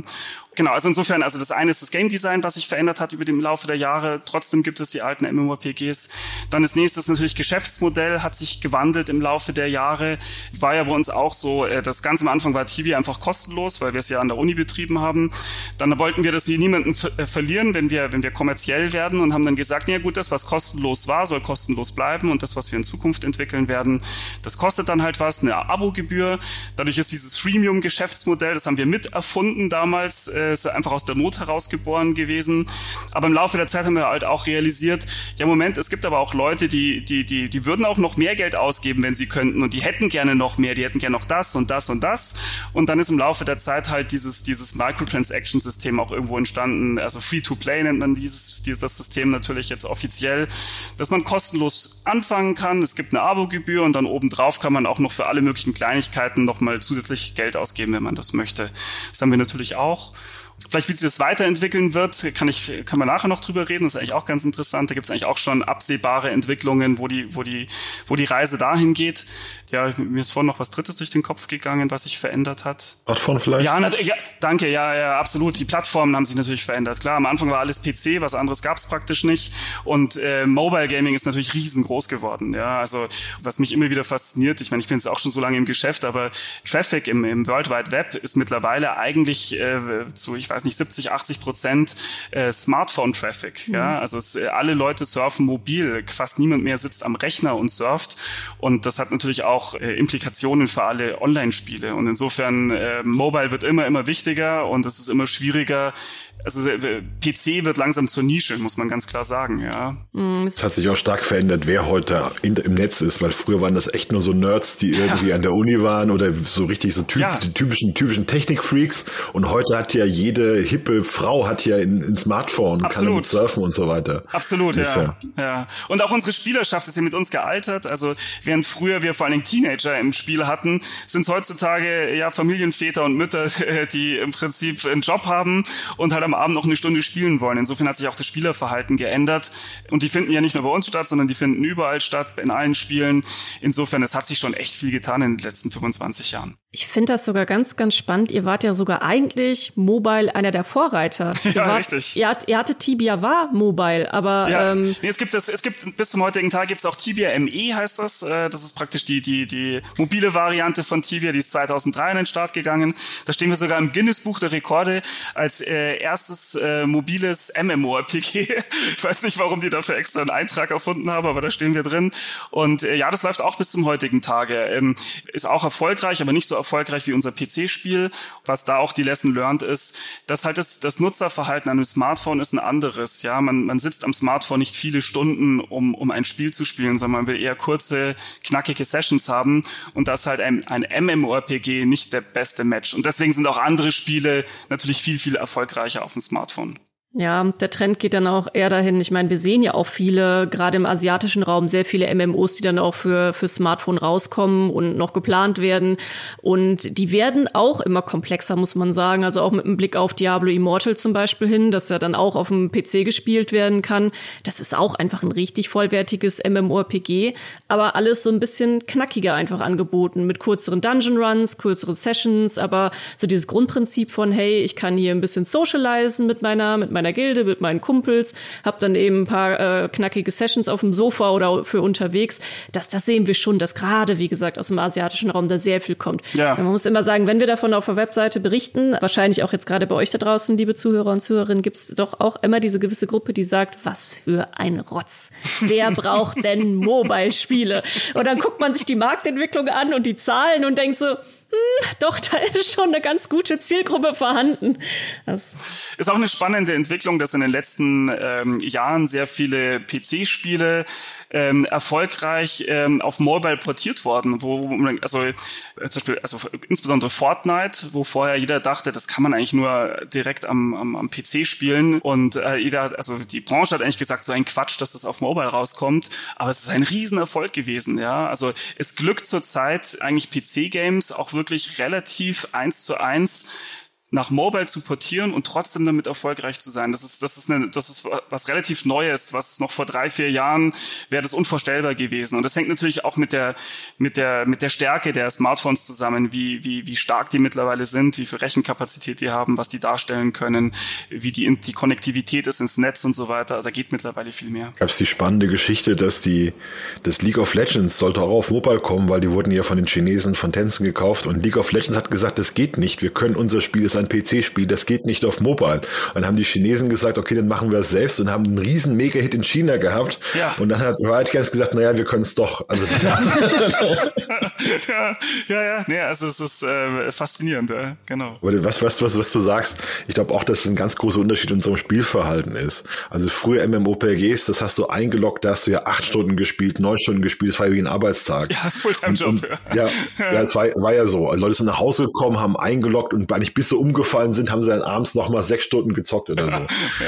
Genau, also insofern, also das eine ist das Game Design, was sich verändert hat über den Laufe der Jahre. Trotzdem gibt es die alten MMORPGs. Dann das nächste ist natürlich Geschäftsmodell, hat sich gewandelt im Laufe der Jahre. War ja bei uns auch so, das ganz am Anfang war Tibia einfach kostenlos, weil wir es ja an der Uni betrieben haben. Dann wollten wir das hier niemanden ver- verlieren, wenn wir, wenn wir kommerziell werden und haben dann gesagt, ja gut, das, was kostenlos war, soll kostenlos bleiben und das, was wir in Zukunft entwickeln werden, das kostet dann halt was, eine Abogebühr. Dadurch ist dieses Freemium-Geschäftsmodell, das haben wir mit erfunden damals, ist einfach aus der Not herausgeboren gewesen. Aber im Laufe der Zeit haben wir halt auch realisiert, ja Moment, es gibt aber auch Leute, die die die die würden auch noch mehr Geld ausgeben, wenn sie könnten und die hätten gerne noch mehr, die hätten gerne noch das und das und das. Und dann ist im Laufe der Zeit halt dieses dieses Microtransaction-System auch irgendwo entstanden. Also Free-to-Play nennt man dieses dieses System natürlich jetzt offiziell, dass man kostenlos anfangen kann. Es gibt eine Abogebühr und dann obendrauf kann man auch noch für alle möglichen Kleinigkeiten nochmal zusätzlich Geld ausgeben, wenn man das möchte. Das haben wir natürlich auch. Vielleicht, wie sich das weiterentwickeln wird, kann ich, kann man nachher noch drüber reden. Das ist eigentlich auch ganz interessant. Da gibt es eigentlich auch schon absehbare Entwicklungen, wo die, wo die, wo die Reise dahin geht. Ja, mir ist vorhin noch was Drittes durch den Kopf gegangen, was sich verändert hat. Plattform vielleicht? Ja, ja, danke, ja, ja, absolut. Die Plattformen haben sich natürlich verändert. Klar, am Anfang war alles P C, was anderes gab es praktisch nicht. Und äh, Mobile Gaming ist natürlich riesengroß geworden. Ja, also was mich immer wieder fasziniert, ich meine, ich bin jetzt auch schon so lange im Geschäft, aber Traffic im, im World Wide Web ist mittlerweile eigentlich äh, zu, ich weiß nicht, siebzig, achtzig Prozent äh, Smartphone-Traffic. Mhm. Ja, also es, alle Leute surfen mobil. Fast niemand mehr sitzt am Rechner und surft. Und das hat natürlich auch äh, Implikationen für alle Online-Spiele. Und insofern, äh, Mobile wird immer, immer wichtiger und es ist immer schwieriger. Also äh, P C wird langsam zur Nische, muss man ganz klar sagen, ja. Es hat sich auch stark verändert, wer heute in, im Netz ist, weil früher waren das echt nur so Nerds, die irgendwie ja. an der Uni waren oder so richtig so typ, ja. die typischen, typischen Technikfreaks. Und heute hat ja jede hippe Frau hat ja ein, ein Smartphone, Absolut. kann damit surfen und so weiter. Absolut, ja. ja. ja. Und auch unsere Spielerschaft ist ja mit uns gealtert. Also während früher wir vor allen Dingen Teenager im Spiel hatten, sind es heutzutage ja Familienväter und Mütter, die im Prinzip einen Job haben und halt am Abend noch eine Stunde spielen wollen. Insofern hat sich auch das Spielerverhalten geändert. Und die finden ja nicht nur bei uns statt, sondern die finden überall statt, in allen Spielen. Insofern, es hat sich schon echt viel getan in den letzten fünfundzwanzig Jahren. Ich finde das sogar ganz, ganz spannend. Ihr wart ja sogar eigentlich Mobile einer der Vorreiter. Ihr ja, wart, richtig. Ihr, hat, ihr hattet Tibia war Mobile, aber ja. ähm, nee, es gibt das, es gibt bis zum heutigen Tag gibt es auch Tibia M E, heißt das. Das ist praktisch die die die mobile Variante von Tibia. Die ist zweitausenddrei an den Start gegangen. Da stehen wir sogar im Guinness-Buch der Rekorde als äh, erstes äh, mobiles MMORPG. Ich weiß nicht, warum die dafür extra einen Eintrag erfunden haben, aber da stehen wir drin. Und äh, ja, das läuft auch bis zum heutigen Tage. Ähm, ist auch erfolgreich, aber nicht so erfolgreich wie unser P C-Spiel. Was da auch die Lesson learned ist, dass halt das, das Nutzerverhalten an einem Smartphone ist ein anderes. Ja, man, man sitzt am Smartphone nicht viele Stunden, um, um ein Spiel zu spielen, sondern man will eher kurze, knackige Sessions haben. Und das ist halt ein, ein MMORPG nicht der beste Match. Und deswegen sind auch andere Spiele natürlich viel, viel erfolgreicher auf dem Smartphone. Ja, der Trend geht dann auch eher dahin. Ich meine, wir sehen ja auch viele, gerade im asiatischen Raum, sehr viele M M Os, die dann auch für für Smartphone rauskommen und noch geplant werden. Und die werden auch immer komplexer, muss man sagen. Also auch mit einem Blick auf Diablo Immortal zum Beispiel hin, dass er dann auch auf dem P C gespielt werden kann. Das ist auch einfach ein richtig vollwertiges MMORPG, aber alles so ein bisschen knackiger einfach angeboten, mit kürzeren Dungeon Runs, kürzeren Sessions, aber so dieses Grundprinzip von, hey, ich kann hier ein bisschen socialisen mit meiner mit meiner meiner Gilde, mit meinen Kumpels, hab dann eben ein paar äh, knackige Sessions auf dem Sofa oder für unterwegs. Das, das sehen wir schon, dass gerade, wie gesagt, aus dem asiatischen Raum da sehr viel kommt. Ja. Man muss immer sagen, wenn wir davon auf der Webseite berichten, wahrscheinlich auch jetzt gerade bei euch da draußen, liebe Zuhörer und Zuhörerinnen, gibt's doch auch immer diese gewisse Gruppe, die sagt, was für ein Rotz. Wer braucht denn Mobile-Spiele? Und dann guckt man sich die Marktentwicklung an und die Zahlen und denkt so, Hm, doch, da ist schon eine ganz gute Zielgruppe vorhanden. Das ist auch eine spannende Entwicklung, dass in den letzten ähm, Jahren sehr viele P C-Spiele ähm, erfolgreich ähm, auf Mobile portiert worden, wo also äh, zum Beispiel also insbesondere Fortnite, wo vorher jeder dachte, das kann man eigentlich nur direkt am am, am P C spielen und äh, jeder, also die Branche hat eigentlich gesagt, so ein Quatsch, dass das auf Mobile rauskommt, aber es ist ein Riesenerfolg gewesen, ja. Also es glückt zurzeit eigentlich P C-Games auch wirklich wirklich relativ eins zu eins nach Mobile zu portieren und trotzdem damit erfolgreich zu sein. Das ist, das ist eine, das ist was relativ Neues, was noch vor drei, vier Jahren wäre das unvorstellbar gewesen. Und das hängt natürlich auch mit der, mit der, mit der Stärke der Smartphones zusammen, wie, wie, wie stark die mittlerweile sind, wie viel Rechenkapazität die haben, was die darstellen können, wie die, die Konnektivität ist ins Netz und so weiter. Also da geht mittlerweile viel mehr. Gab es die spannende Geschichte, dass die, das League of Legends sollte auch auf Mobile kommen, weil die wurden ja von den Chinesen von Tencent gekauft und League of Legends hat gesagt, das geht nicht. Wir können, unser Spiel ist ein P C-Spiel, das geht nicht auf Mobile. Und dann haben die Chinesen gesagt, okay, dann machen wir es selbst und haben einen riesen Mega-Hit in China gehabt. Ja. Und dann hat Riot Games gesagt, naja, wir können es doch. Also ja, ja, ja, nee, also es ist äh, faszinierend, ja, genau. Was, was, was, was du sagst, ich glaube auch, dass es ein ganz großer Unterschied in unserem Spielverhalten ist. Also früher MMORPGs, das hast du eingeloggt, da hast du ja acht Stunden gespielt, neun Stunden gespielt, das war wie ein Arbeitstag. Ja, das ist Fulltime-Job. Ja, ja, ja, es war, war ja so. Leute sind nach Hause gekommen, haben eingeloggt und eigentlich bis sie umgefallen sind, haben sie dann abends noch mal sechs Stunden gezockt oder so. Ja.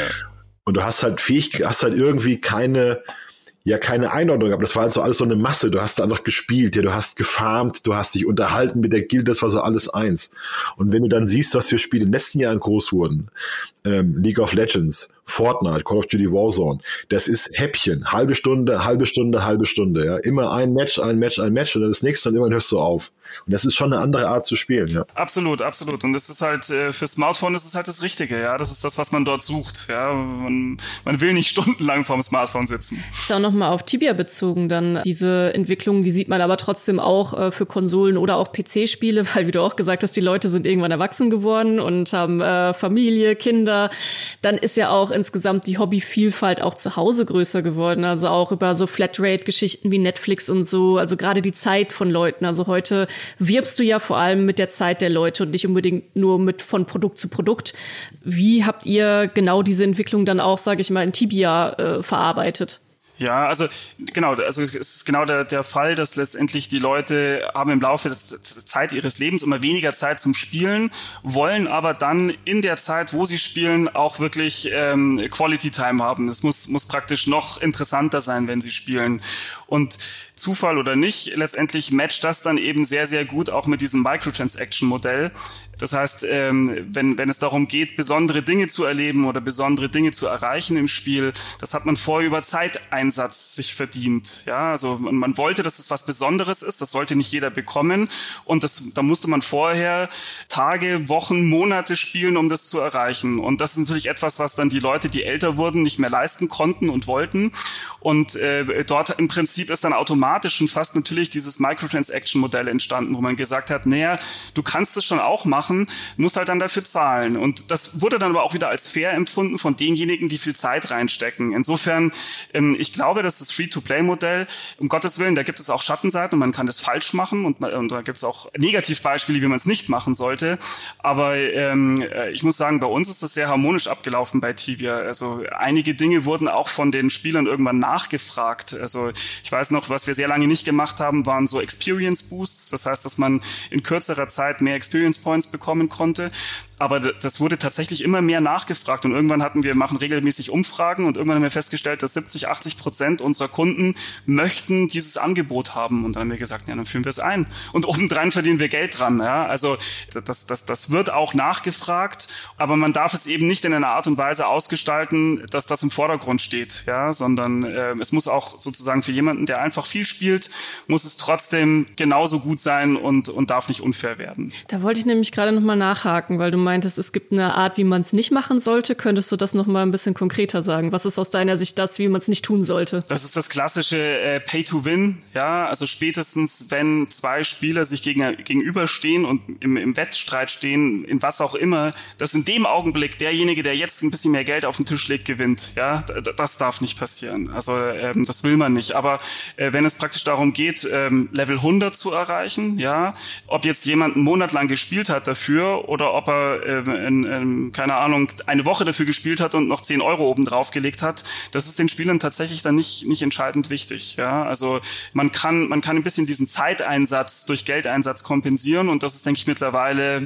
Und du hast halt fähig, hast halt irgendwie keine, ja, keine Einordnung gehabt. Das war halt so alles so eine Masse. Du hast da einfach gespielt, ja, du hast gefarmt, du hast dich unterhalten mit der Guild, das war so alles eins. Und wenn du dann siehst, was für Spiele in den letzten Jahren groß wurden, ähm, League of Legends, Fortnite, Call of Duty Warzone, das ist Häppchen, halbe Stunde, halbe Stunde, halbe Stunde, ja, immer ein Match, ein Match, ein Match und dann das nächste und irgendwann hörst du auf. Und das ist schon eine andere Art zu spielen, ja. Absolut, absolut. Und das ist halt, äh, für Smartphone ist es halt das Richtige, ja. Das ist das, was man dort sucht, ja. Man, man will nicht stundenlang vorm Smartphone sitzen. Ist auch nochmal auf Tibia bezogen dann. Diese Entwicklung, die sieht man aber trotzdem auch äh, für Konsolen oder auch P C-Spiele, weil wie du auch gesagt hast, die Leute sind irgendwann erwachsen geworden und haben äh, Familie, Kinder. Dann ist ja auch insgesamt die Hobbyvielfalt auch zu Hause größer geworden. Also auch über so Flatrate-Geschichten wie Netflix und so. Also gerade die Zeit von Leuten. Also heute wirbst du ja vor allem mit der Zeit der Leute und nicht unbedingt nur mit von Produkt zu Produkt. Wie habt ihr genau diese Entwicklung dann auch, sage ich mal, in Tibia äh, verarbeitet? Ja, also genau, also es ist genau der, der Fall, dass letztendlich die Leute haben im Laufe der Zeit ihres Lebens immer weniger Zeit zum Spielen, wollen aber dann in der Zeit, wo sie spielen, auch wirklich ähm, Quality Time haben. Es muss muss praktisch noch interessanter sein, wenn sie spielen. Und Zufall oder nicht, letztendlich matcht das dann eben sehr, sehr gut auch mit diesem Microtransaction-Modell. Das heißt, ähm, wenn wenn es darum geht, besondere Dinge zu erleben oder besondere Dinge zu erreichen im Spiel, das hat man vorher über Zeiteinsatz sich verdient. Ja, also man, man wollte, dass es was Besonderes ist, das sollte nicht jeder bekommen und das da musste man vorher Tage, Wochen, Monate spielen, um das zu erreichen. Und das ist natürlich etwas, was dann die Leute, die älter wurden, nicht mehr leisten konnten und wollten. Und äh, dort im Prinzip ist dann automatisch schon fast natürlich dieses Microtransaction-Modell entstanden, wo man gesagt hat, naja, du kannst es schon auch machen, musst halt dann dafür zahlen. Und das wurde dann aber auch wieder als fair empfunden von denjenigen, die viel Zeit reinstecken. Insofern, ähm, ich glaube, dass das Free-to-Play-Modell, um Gottes Willen, da gibt es auch Schattenseiten und man kann das falsch machen und, und da gibt es auch Negativbeispiele, wie man es nicht machen sollte. Aber ähm, ich muss sagen, bei uns ist das sehr harmonisch abgelaufen bei Tibia. Also einige Dinge wurden auch von den Spielern irgendwann nachgefragt. Also ich weiß noch, was wir sehr lange nicht gemacht haben, waren so Experience Boosts. Das heißt, dass man in kürzerer Zeit mehr Experience Points bekommen konnte. Aber das wurde tatsächlich immer mehr nachgefragt und irgendwann hatten wir, machen regelmäßig Umfragen und irgendwann haben wir festgestellt, dass siebzig, achtzig Prozent unserer Kunden möchten dieses Angebot haben und dann haben wir gesagt, ja, dann führen wir es ein und obendrein verdienen wir Geld dran, ja, also das, das, das wird auch nachgefragt, aber man darf es eben nicht in einer Art und Weise ausgestalten, dass das im Vordergrund steht, ja, sondern äh, es muss auch sozusagen für jemanden, der einfach viel spielt, muss es trotzdem genauso gut sein und, und darf nicht unfair werden. Da wollte ich nämlich gerade nochmal nachhaken, weil du meintest, es gibt eine Art, wie man es nicht machen sollte. Könntest du das noch mal ein bisschen konkreter sagen? Was ist aus deiner Sicht das, wie man es nicht tun sollte? Das ist das klassische äh, Pay-to-Win. Ja, also spätestens, wenn zwei Spieler sich gegen, gegenüberstehen und im, im Wettstreit stehen, in was auch immer, dass in dem Augenblick derjenige, der jetzt ein bisschen mehr Geld auf den Tisch legt, gewinnt. Ja, das darf nicht passieren. Also ähm, das will man nicht. Aber äh, wenn es praktisch darum geht, ähm, Level hundert zu erreichen, ja, ob jetzt jemand einen Monat lang gespielt hat dafür oder ob er In, in, keine Ahnung, eine Woche dafür gespielt hat und noch zehn Euro oben drauf gelegt hat, das ist den Spielern tatsächlich dann nicht, nicht entscheidend wichtig, ja. Also, man kann, man kann ein bisschen diesen Zeiteinsatz durch Geldeinsatz kompensieren und das ist, denke ich, mittlerweile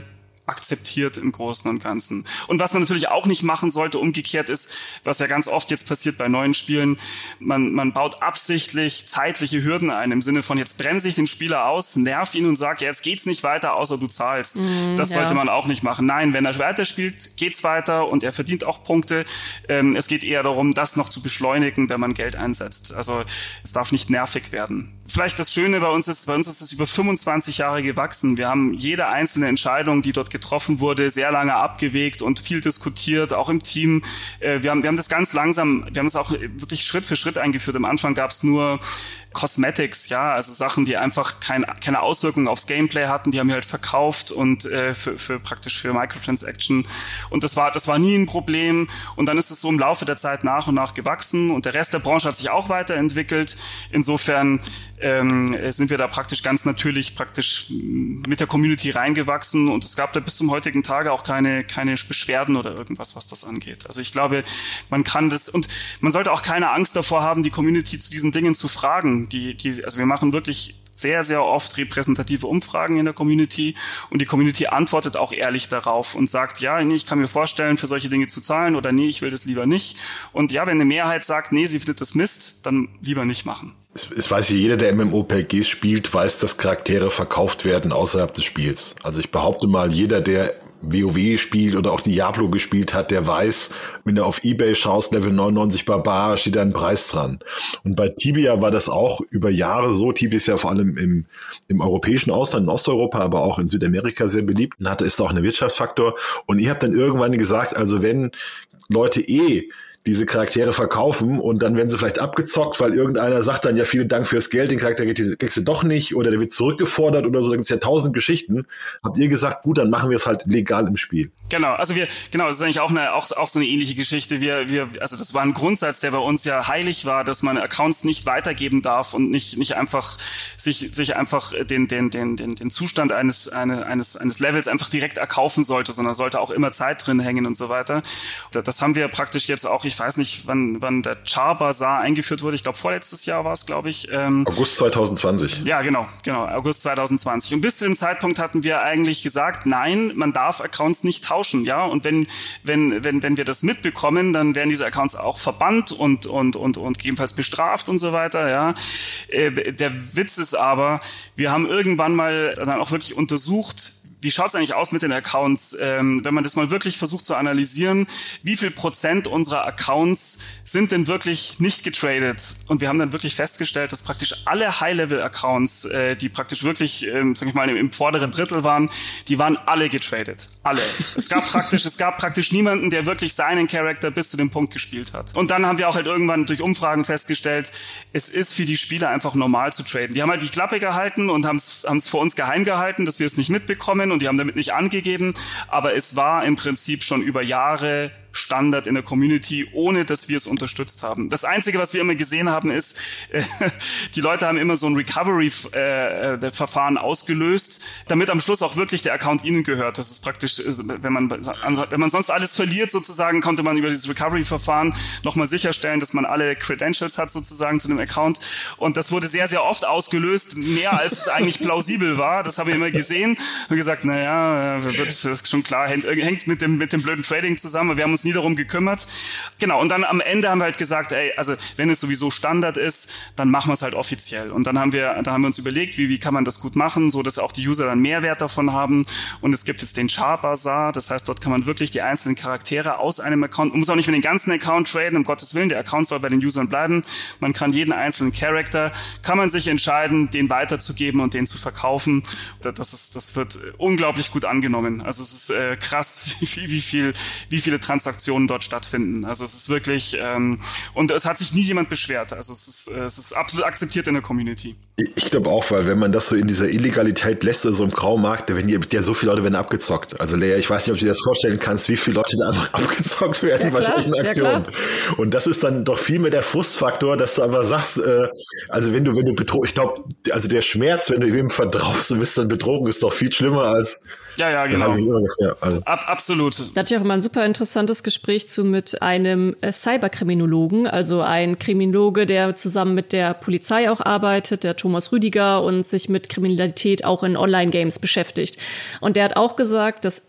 akzeptiert im Großen und Ganzen. Und was man natürlich auch nicht machen sollte, umgekehrt ist, was ja ganz oft jetzt passiert bei neuen Spielen, man, man baut absichtlich zeitliche Hürden ein, im Sinne von, jetzt bremse ich den Spieler aus, nerv ihn und sag, ja, jetzt geht's nicht weiter, außer du zahlst. Mm, das sollte ja. man auch nicht machen. Nein, wenn er weiterspielt, geht's weiter und er verdient auch Punkte. Ähm, es geht eher darum, das noch zu beschleunigen, wenn man Geld einsetzt. Also es darf nicht nervig werden. Vielleicht das Schöne bei uns ist, bei uns ist es über fünfundzwanzig Jahre gewachsen. Wir haben jede einzelne Entscheidung, die dort getroffen wurde, sehr lange abgewegt und viel diskutiert, auch im Team. Wir haben, wir haben das ganz langsam, wir haben es auch wirklich Schritt für Schritt eingeführt. Am Anfang gab es nur Cosmetics, ja, also Sachen, die einfach kein, keine Auswirkungen aufs Gameplay hatten, die haben wir halt verkauft und äh, für, für praktisch für Microtransaction. Und das war, das war nie ein Problem. Und dann ist es so im Laufe der Zeit nach und nach gewachsen und der Rest der Branche hat sich auch weiterentwickelt. Insofern ähm, sind wir da praktisch ganz natürlich praktisch mit der Community reingewachsen und es gab da bis zum heutigen Tage auch keine, keine Beschwerden oder irgendwas, was das angeht. Also ich glaube, man kann das und man sollte auch keine Angst davor haben, die Community zu diesen Dingen zu fragen. Die, die, also wir machen wirklich sehr, sehr oft repräsentative Umfragen in der Community und die Community antwortet auch ehrlich darauf und sagt, ja, nee, ich kann mir vorstellen, für solche Dinge zu zahlen oder nee, ich will das lieber nicht. Und ja, wenn eine Mehrheit sagt, nee, sie findet das Mist, dann lieber nicht machen. Es, es weiß jeder, der MMORPGs spielt, weiß, dass Charaktere verkauft werden außerhalb des Spiels. Also ich behaupte mal, jeder, der WoW spielt oder auch Diablo gespielt hat, der weiß, wenn du auf eBay schaust, Level neunundneunzig Barbar, steht da ein Preis dran. Und bei Tibia war das auch über Jahre so. Tibia ist ja vor allem im, im europäischen Ausland, in Osteuropa, aber auch in Südamerika sehr beliebt. Und hatte, ist auch ein Wirtschaftsfaktor. Und ich habe dann irgendwann gesagt, also wenn Leute eh diese Charaktere verkaufen und dann werden sie vielleicht abgezockt, weil irgendeiner sagt dann, ja, vielen Dank fürs Geld, den Charakter kriegst du doch nicht oder der wird zurückgefordert oder so, da gibt's ja tausend Geschichten. Habt ihr gesagt, gut, dann machen wir es halt legal im Spiel. Genau, also wir, genau, das ist eigentlich auch eine, auch, auch so eine ähnliche Geschichte. Wir, wir, also das war ein Grundsatz, der bei uns ja heilig war, dass man Accounts nicht weitergeben darf und nicht, nicht einfach, sich, sich einfach den, den, den, den, den Zustand eines, eine, eines, eines Levels einfach direkt erkaufen sollte, sondern sollte auch immer Zeit drin hängen und so weiter. Das haben wir praktisch jetzt auch, ich Ich weiß nicht, wann, wann der Char Bazaar eingeführt wurde. Ich glaube, vorletztes Jahr war es, glaube ich. Ähm, August zwanzig zwanzig. Ja, genau, genau, August zwanzig zwanzig. Und bis zu dem Zeitpunkt hatten wir eigentlich gesagt, nein, man darf Accounts nicht tauschen, ja. Und wenn, wenn, wenn, wenn wir das mitbekommen, dann werden diese Accounts auch verbannt und, und, und, und gegebenenfalls bestraft und so weiter, ja. Äh, der Witz ist aber, wir haben irgendwann mal dann auch wirklich untersucht, wie schaut's eigentlich aus mit den Accounts, ähm, wenn man das mal wirklich versucht zu analysieren, wie viel Prozent unserer Accounts sind denn wirklich nicht getradet? Und wir haben dann wirklich festgestellt, dass praktisch alle High-Level-Accounts, äh, die praktisch wirklich, ähm, sag ich mal, im, im vorderen Drittel waren, die waren alle getradet. Alle. Es gab praktisch, es gab praktisch niemanden, der wirklich seinen Charakter bis zu dem Punkt gespielt hat. Und dann haben wir auch halt irgendwann durch Umfragen festgestellt, es ist für die Spieler einfach normal zu traden. Die haben halt die Klappe gehalten und haben es vor uns geheim gehalten, dass wir es nicht mitbekommen und die haben damit nicht angegeben, aber es war im Prinzip schon über Jahre Standard in der Community, ohne dass wir es unterstützt haben. Das Einzige, was wir immer gesehen haben, ist, äh, die Leute haben immer so ein Recovery-Verfahren äh, ausgelöst, damit am Schluss auch wirklich der Account ihnen gehört. Das ist praktisch, wenn man wenn man sonst alles verliert sozusagen, konnte man über dieses Recovery-Verfahren nochmal sicherstellen, dass man alle Credentials hat sozusagen zu dem Account. Und das wurde sehr, sehr oft ausgelöst, mehr als es eigentlich plausibel war. Das haben wir immer gesehen und gesagt, naja, wird, das ist schon klar, hängt, hängt mit dem mit dem blöden Trading zusammen. Aber wir haben uns nie darum gekümmert. Genau, und dann am Ende haben wir halt gesagt, ey, also wenn es sowieso Standard ist, dann machen wir es halt offiziell. Und dann haben wir dann haben wir uns überlegt, wie wie kann man das gut machen, so dass auch die User dann Mehrwert davon haben. Und es gibt jetzt den Char Bazaar, das heißt, dort kann man wirklich die einzelnen Charaktere aus einem Account, man muss auch nicht mit den ganzen Account traden, um Gottes Willen, der Account soll bei den Usern bleiben. Man kann jeden einzelnen Charakter, kann man sich entscheiden, den weiterzugeben und den zu verkaufen. Das ist, das wird unglaublich gut angenommen. Also es ist äh, krass, wie, wie viel, wie viele Transaktionen dort stattfinden. Also es ist wirklich, ähm, und es hat sich nie jemand beschwert. Also es ist, äh, es ist absolut akzeptiert in der Community. Ich glaube auch, weil wenn man das so in dieser Illegalität lässt, so also im Graumarkt, da werden ja, ja so viele Leute werden abgezockt. Also Lea, ich weiß nicht, ob du dir das vorstellen kannst, wie viele Leute da einfach abgezockt werden ja, bei solchen Aktionen. Ja, und das ist dann doch viel mehr der Frustfaktor, dass du einfach sagst, äh, also wenn du, wenn du betrogen, ich glaube, also der Schmerz, wenn du wem vertraust und bist dann betrogen, ist doch viel schlimmer als Ja, ja, genau. Ja, also. Ab, absolut. Da hatte ich auch immer ein super interessantes Gespräch zu mit einem äh, Cyberkriminologen, also ein Kriminologe, der zusammen mit der Polizei auch arbeitet, der Thomas Rüdiger, und sich mit Kriminalität auch in Online-Games beschäftigt. Und der hat auch gesagt, dass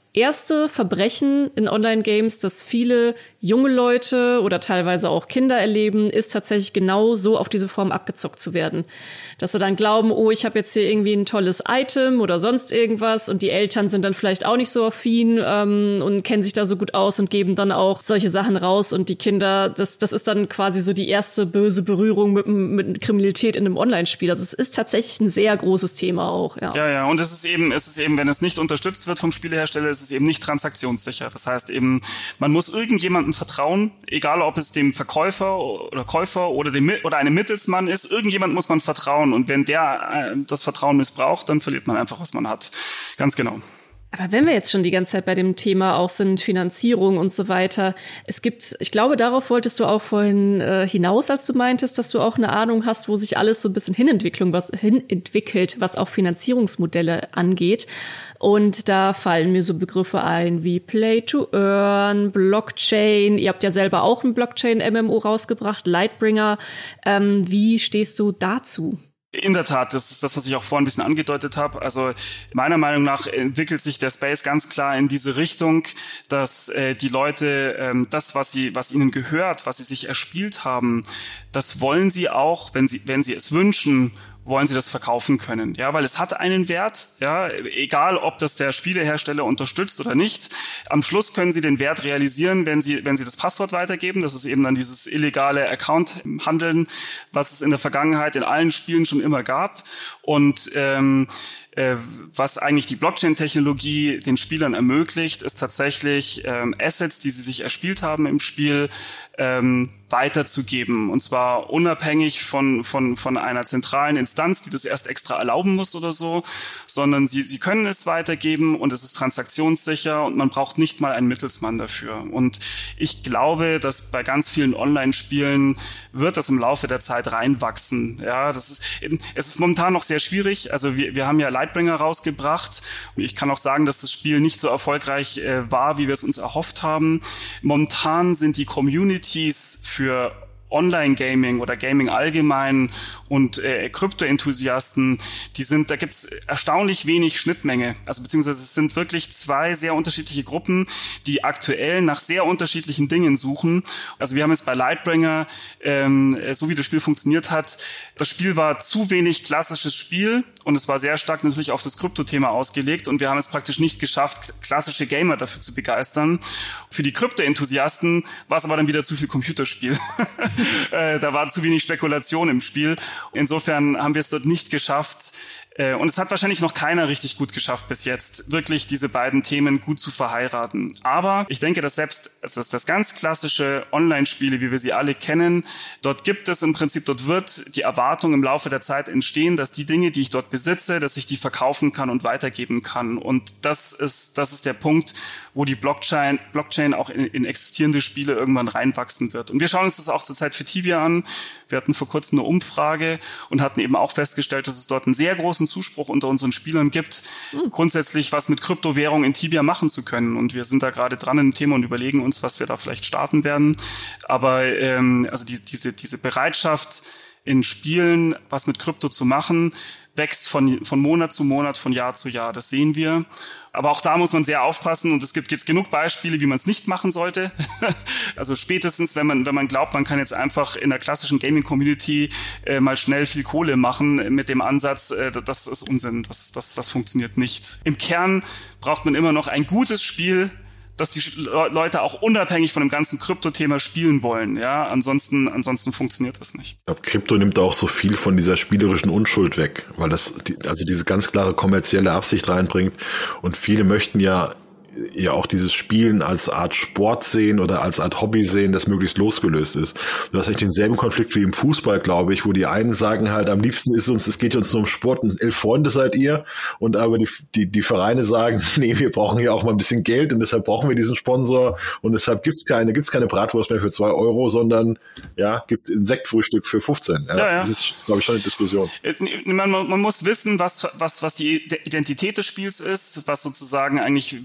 erste Verbrechen in Online-Games, das viele junge Leute oder teilweise auch Kinder erleben, ist tatsächlich genau so auf diese Form abgezockt zu werden. Dass sie dann glauben, oh, ich habe jetzt hier irgendwie ein tolles Item oder sonst irgendwas und die Eltern sind dann vielleicht auch nicht so affin ähm, und kennen sich da so gut aus und geben dann auch solche Sachen raus und die Kinder, das das ist dann quasi so die erste böse Berührung mit, mit Kriminalität in einem Online-Spiel. Also es ist tatsächlich ein sehr großes Thema auch. Ja, ja, ja. Und es ist eben, es ist eben, wenn es nicht unterstützt wird vom Spielehersteller, ist es eben nicht transaktionssicher. Das heißt eben, man muss irgendjemandem vertrauen, egal ob es dem Verkäufer oder Käufer oder dem oder einem Mittelsmann ist, irgendjemand muss man vertrauen. Und wenn der äh, das Vertrauen missbraucht, dann verliert man einfach, was man hat. Ganz genau. Aber wenn wir jetzt schon die ganze Zeit bei dem Thema auch sind, Finanzierung und so weiter, es gibt, ich glaube, darauf wolltest du auch vorhin äh, hinaus, als du meintest, dass du auch eine Ahnung hast, wo sich alles so ein bisschen hinentwicklung, was hinentwickelt, was auch Finanzierungsmodelle angeht. Und da fallen mir so Begriffe ein wie Play to Earn, Blockchain. Ihr habt ja selber auch ein Blockchain-M M O rausgebracht, Lightbringer. Ähm, wie stehst du dazu? In der Tat, das ist das, was ich auch vorhin ein bisschen angedeutet habe. Also meiner Meinung nach entwickelt sich der Space ganz klar in diese Richtung, dass äh, die Leute ähm, das, was sie, was ihnen gehört, was sie sich erspielt haben, das wollen sie auch, wenn sie, wenn sie es wünschen, wollen sie das verkaufen können, ja, weil es hat einen Wert, ja, egal ob das der Spielehersteller unterstützt oder nicht. Am Schluss können sie den Wert realisieren, wenn sie, wenn sie das Passwort weitergeben. Das ist eben dann dieses illegale Account-Handeln, was es in der Vergangenheit in allen Spielen schon immer gab und ähm, was eigentlich die Blockchain-Technologie den Spielern ermöglicht, ist tatsächlich ähm, Assets, die sie sich erspielt haben im Spiel, ähm, weiterzugeben. Und zwar unabhängig von von von einer zentralen Instanz, die das erst extra erlauben muss oder so, sondern sie sie können es weitergeben und es ist transaktionssicher und man braucht nicht mal einen Mittelsmann dafür. Und ich glaube, dass bei ganz vielen Online-Spielen wird das im Laufe der Zeit reinwachsen. Ja, das ist es ist momentan noch sehr schwierig. Also wir wir haben ja Lightbringer rausgebracht. Ich kann auch sagen, dass das Spiel nicht so erfolgreich äh, war, wie wir es uns erhofft haben. Momentan sind die Communities für Online-Gaming oder Gaming allgemein und äh, Krypto-Enthusiasten, die sind, da gibt's erstaunlich wenig Schnittmenge. Also beziehungsweise es sind wirklich zwei sehr unterschiedliche Gruppen, die aktuell nach sehr unterschiedlichen Dingen suchen. Also wir haben es bei Lightbringer, ähm, so wie das Spiel funktioniert hat, das Spiel war zu wenig klassisches Spiel und es war sehr stark natürlich auf das Krypto-Thema ausgelegt und wir haben es praktisch nicht geschafft, klassische Gamer dafür zu begeistern. Für die Krypto-Enthusiasten war es aber dann wieder zu viel Computerspiel. äh, da war zu wenig Spekulation im Spiel. Insofern haben wir es dort nicht geschafft. Äh, und es hat wahrscheinlich noch keiner richtig gut geschafft bis jetzt, wirklich diese beiden Themen gut zu verheiraten. Aber ich denke, dass selbst also das ganz klassische Online-Spiele, wie wir sie alle kennen, dort gibt es im Prinzip, dort wird die Erwartung im Laufe der Zeit entstehen, dass die Dinge, die ich dort besitze, dass ich die verkaufen kann und weitergeben kann. Und das ist, das ist der Punkt, wo die Blockchain, Blockchain auch in, in existierende Spiele irgendwann reinwachsen wird. Und wir schauen uns das auch zurzeit für Tibia an. Wir hatten vor kurzem eine Umfrage und hatten eben auch festgestellt, dass es dort einen sehr großen Zuspruch unter unseren Spielern gibt, mhm. grundsätzlich was mit Kryptowährung in Tibia machen zu können. Und wir sind da gerade dran im Thema und überlegen uns, was wir da vielleicht starten werden. Aber ähm, also die, diese, diese Bereitschaft in Spielen, was mit Krypto zu machen, wächst von, von Monat zu Monat, von Jahr zu Jahr. Das sehen wir. Aber auch da muss man sehr aufpassen und es gibt jetzt genug Beispiele, wie man es nicht machen sollte. Also spätestens, wenn man wenn man glaubt, man kann jetzt einfach in der klassischen Gaming-Community äh, mal schnell viel Kohle machen mit dem Ansatz, äh, das ist Unsinn, das, das, das funktioniert nicht. Im Kern braucht man immer noch ein gutes Spiel, dass die Leute auch unabhängig von dem ganzen Krypto-Thema spielen wollen. Ja, ansonsten, ansonsten funktioniert das nicht. Ich glaube, Krypto nimmt auch so viel von dieser spielerischen Unschuld weg, weil das, also diese ganz klare kommerzielle Absicht reinbringt. Und viele möchten ja ja auch dieses Spielen als Art Sport sehen oder als Art Hobby sehen, das möglichst losgelöst ist. Du hast echt denselben Konflikt wie im Fußball, glaube ich, wo die einen sagen halt, am liebsten ist uns, es geht uns nur um Sport und elf Freunde seid ihr, und aber die, die, die Vereine sagen, nee, wir brauchen ja auch mal ein bisschen Geld und deshalb brauchen wir diesen Sponsor und deshalb gibt's keine, gibt's keine Bratwurst mehr für zwei Euro, sondern, ja, gibt ein Sektfrühstück für fünfzehn. Ja, ja, ja. Das ist, glaube ich, schon eine Diskussion. Man, man muss wissen, was, was, was die Identität des Spiels ist, was sozusagen eigentlich, wie, wie,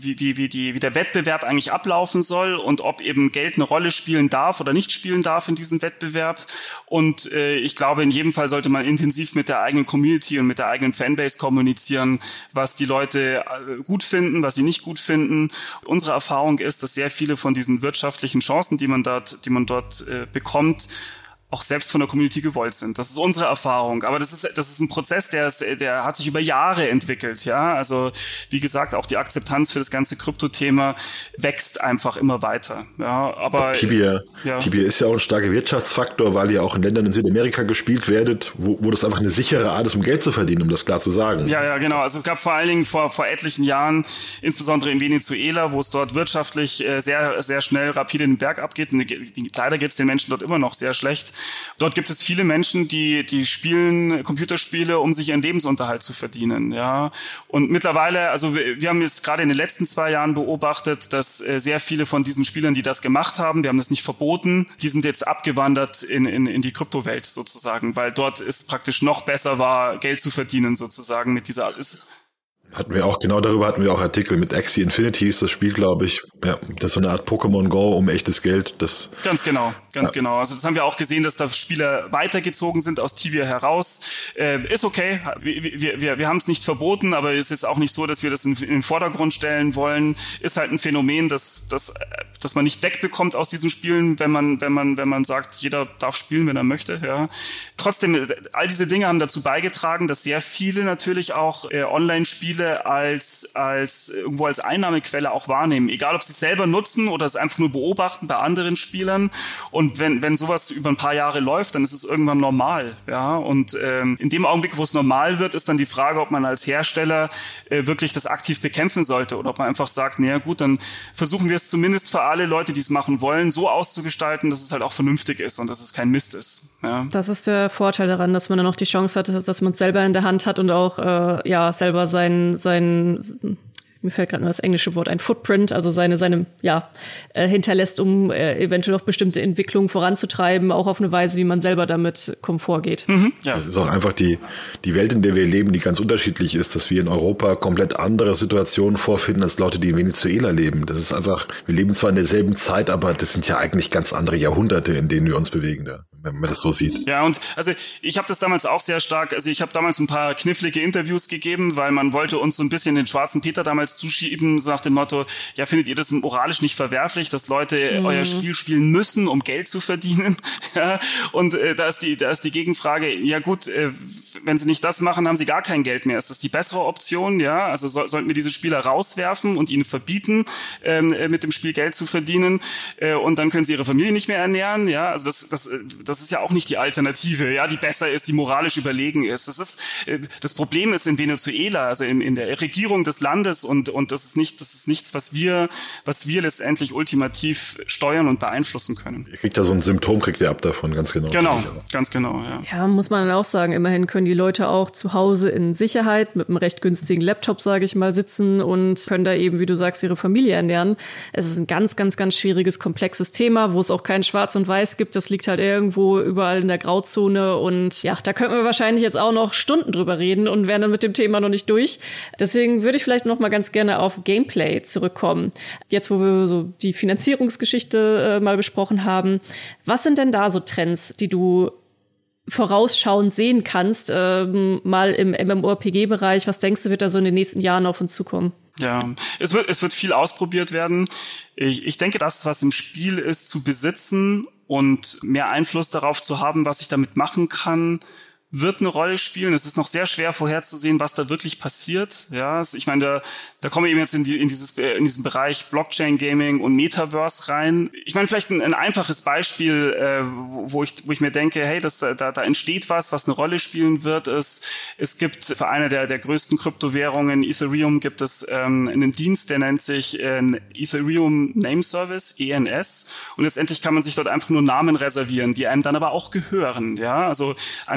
wie die, wie der Wettbewerb eigentlich ablaufen soll und ob eben Geld eine Rolle spielen darf oder nicht spielen darf in diesem Wettbewerb. Und äh, ich glaube, in jedem Fall sollte man intensiv mit der eigenen Community und mit der eigenen Fanbase kommunizieren, was die Leute gut finden, was sie nicht gut finden. Unsere Erfahrung ist, dass sehr viele von diesen wirtschaftlichen Chancen, die man dort, die man dort äh, bekommt, auch selbst von der Community gewollt sind. Das ist unsere Erfahrung. Aber das ist, das ist ein Prozess, der ist, der hat sich über Jahre entwickelt, ja. Also, wie gesagt, auch die Akzeptanz für das ganze Krypto-Thema wächst einfach immer weiter, ja. Aber Tibia, ja. Tibia ist ja auch ein starker Wirtschaftsfaktor, weil ihr auch in Ländern in Südamerika gespielt werdet, wo, wo das einfach eine sichere Art ist, um Geld zu verdienen, um das klar zu sagen. Ja, ja, genau. Also es gab vor allen Dingen vor, vor etlichen Jahren, insbesondere in Venezuela, wo es dort wirtschaftlich äh, sehr, sehr schnell rapide den Berg abgeht. Und die, leider geht es den Menschen dort immer noch sehr schlecht. Dort gibt es viele Menschen, die die spielen Computerspiele, um sich ihren Lebensunterhalt zu verdienen, ja. Und mittlerweile, also wir, wir haben jetzt gerade in den letzten zwei Jahren beobachtet, dass äh, sehr viele von diesen Spielern, die das gemacht haben, wir haben das nicht verboten, die sind jetzt abgewandert in in in die Kryptowelt sozusagen, weil dort es praktisch noch besser war, Geld zu verdienen sozusagen mit dieser ist Hatten wir auch, genau darüber hatten wir auch Artikel mit Axie Infinity, ist das Spiel, glaube ich. Ja, das ist so eine Art Pokémon Go um echtes Geld. Das Ganz genau, ganz ja. genau. Also das haben wir auch gesehen, dass da Spieler weitergezogen sind aus Tibia heraus. Äh, ist okay, wir, wir, wir, wir haben es nicht verboten, aber es ist jetzt auch nicht so, dass wir das in, in den Vordergrund stellen wollen. Ist halt ein Phänomen, dass, dass, dass man nicht wegbekommt aus diesen Spielen, wenn man, wenn man, wenn man sagt, jeder darf spielen, wenn er möchte. Ja. Trotzdem, all diese Dinge haben dazu beigetragen, dass sehr viele natürlich auch äh, Online-Spiele als als irgendwo als Einnahmequelle auch wahrnehmen, egal ob sie es selber nutzen oder es einfach nur beobachten bei anderen Spielern. Und wenn wenn sowas über ein paar Jahre läuft, dann ist es irgendwann normal, ja. Und ähm, in dem Augenblick, wo es normal wird, ist dann die Frage, ob man als Hersteller äh, wirklich das aktiv bekämpfen sollte oder ob man einfach sagt, naja gut, dann versuchen wir es zumindest für alle Leute, die es machen wollen, so auszugestalten, dass es halt auch vernünftig ist und dass es kein Mist ist. Ja. Das ist der Vorteil daran, dass man dann auch die Chance hat, dass man es selber in der Hand hat und auch äh, ja selber seinen sein, mir fällt gerade nur das englische Wort ein, Footprint, also seine, seine, ja, äh, hinterlässt, um äh, eventuell auch bestimmte Entwicklungen voranzutreiben, auch auf eine Weise, wie man selber damit Komfort geht. Mhm, ja. Das ist auch einfach die, die Welt, in der wir leben, die ganz unterschiedlich ist, dass wir in Europa komplett andere Situationen vorfinden als Leute, die in Venezuela leben. Das ist einfach, wir leben zwar in derselben Zeit, aber das sind ja eigentlich ganz andere Jahrhunderte, in denen wir uns bewegen, ja, wenn man das so sieht. Ja, und also ich habe das damals auch sehr stark, also ich habe damals ein paar knifflige Interviews gegeben, weil man wollte uns so ein bisschen den schwarzen Peter damals zuschieben, so nach dem Motto, ja, findet ihr das moralisch nicht verwerflich, dass Leute mhm. euer Spiel spielen müssen, um Geld zu verdienen? Ja, und äh, da ist die da ist die Gegenfrage, ja gut, äh, wenn sie nicht das machen, haben sie gar kein Geld mehr. Ist das die bessere Option? Ja, also so, sollten wir diese Spieler rauswerfen und ihnen verbieten, ähm, mit dem Spiel Geld zu verdienen, äh, und dann können sie ihre Familie nicht mehr ernähren? Ja, also das das das ist ja auch nicht die Alternative, ja, die besser ist, die moralisch überlegen ist. Das ist äh, das Problem ist in Venezuela, also in, in der Regierung des Landes, und und das ist nicht das ist nichts, was wir was wir letztendlich ultimativ steuern und beeinflussen können. Ihr kriegt ja so ein Symptom, kriegt ihr ab davon, ganz genau. Genau, ganz genau, ja. Ja, muss man dann auch sagen, immerhin können die Leute auch zu Hause in Sicherheit mit einem recht günstigen Laptop, sage ich mal, sitzen und können da eben, wie du sagst, ihre Familie ernähren. Es ist ein ganz, ganz, ganz schwieriges, komplexes Thema, wo es auch kein Schwarz und Weiß gibt. Das liegt halt irgendwo überall in der Grauzone, und ja, da könnten wir wahrscheinlich jetzt auch noch Stunden drüber reden und wären dann mit dem Thema noch nicht durch. Deswegen würde ich vielleicht noch mal ganz gerne auf Gameplay zurückkommen. Jetzt, wo wir so die Finanzierungsgeschichte äh, mal besprochen haben, was sind denn da so Trends, die du vorausschauend sehen kannst, ähm, mal im MMORPG-Bereich? Was denkst du, wird da so in den nächsten Jahren auf uns zukommen? Ja, es wird, es wird viel ausprobiert werden. Ich, ich denke, das, was im Spiel ist, zu besitzen und mehr Einfluss darauf zu haben, was ich damit machen kann, wird eine Rolle spielen. Es ist noch sehr schwer vorherzusehen, was da wirklich passiert. Ja, ich meine, da, da kommen wir eben jetzt in, die, in dieses in diesen Bereich Blockchain Gaming und Metaverse rein. Ich meine, vielleicht ein, ein einfaches Beispiel, äh, wo ich wo ich mir denke, hey, das da da entsteht was, was eine Rolle spielen wird. Ist, es gibt für eine der der größten Kryptowährungen, Ethereum, gibt es ähm, einen Dienst, der nennt sich äh, Ethereum Name Service, E N S, und letztendlich kann man sich dort einfach nur Namen reservieren, die einem dann aber auch gehören. Ja, also einem gehört ein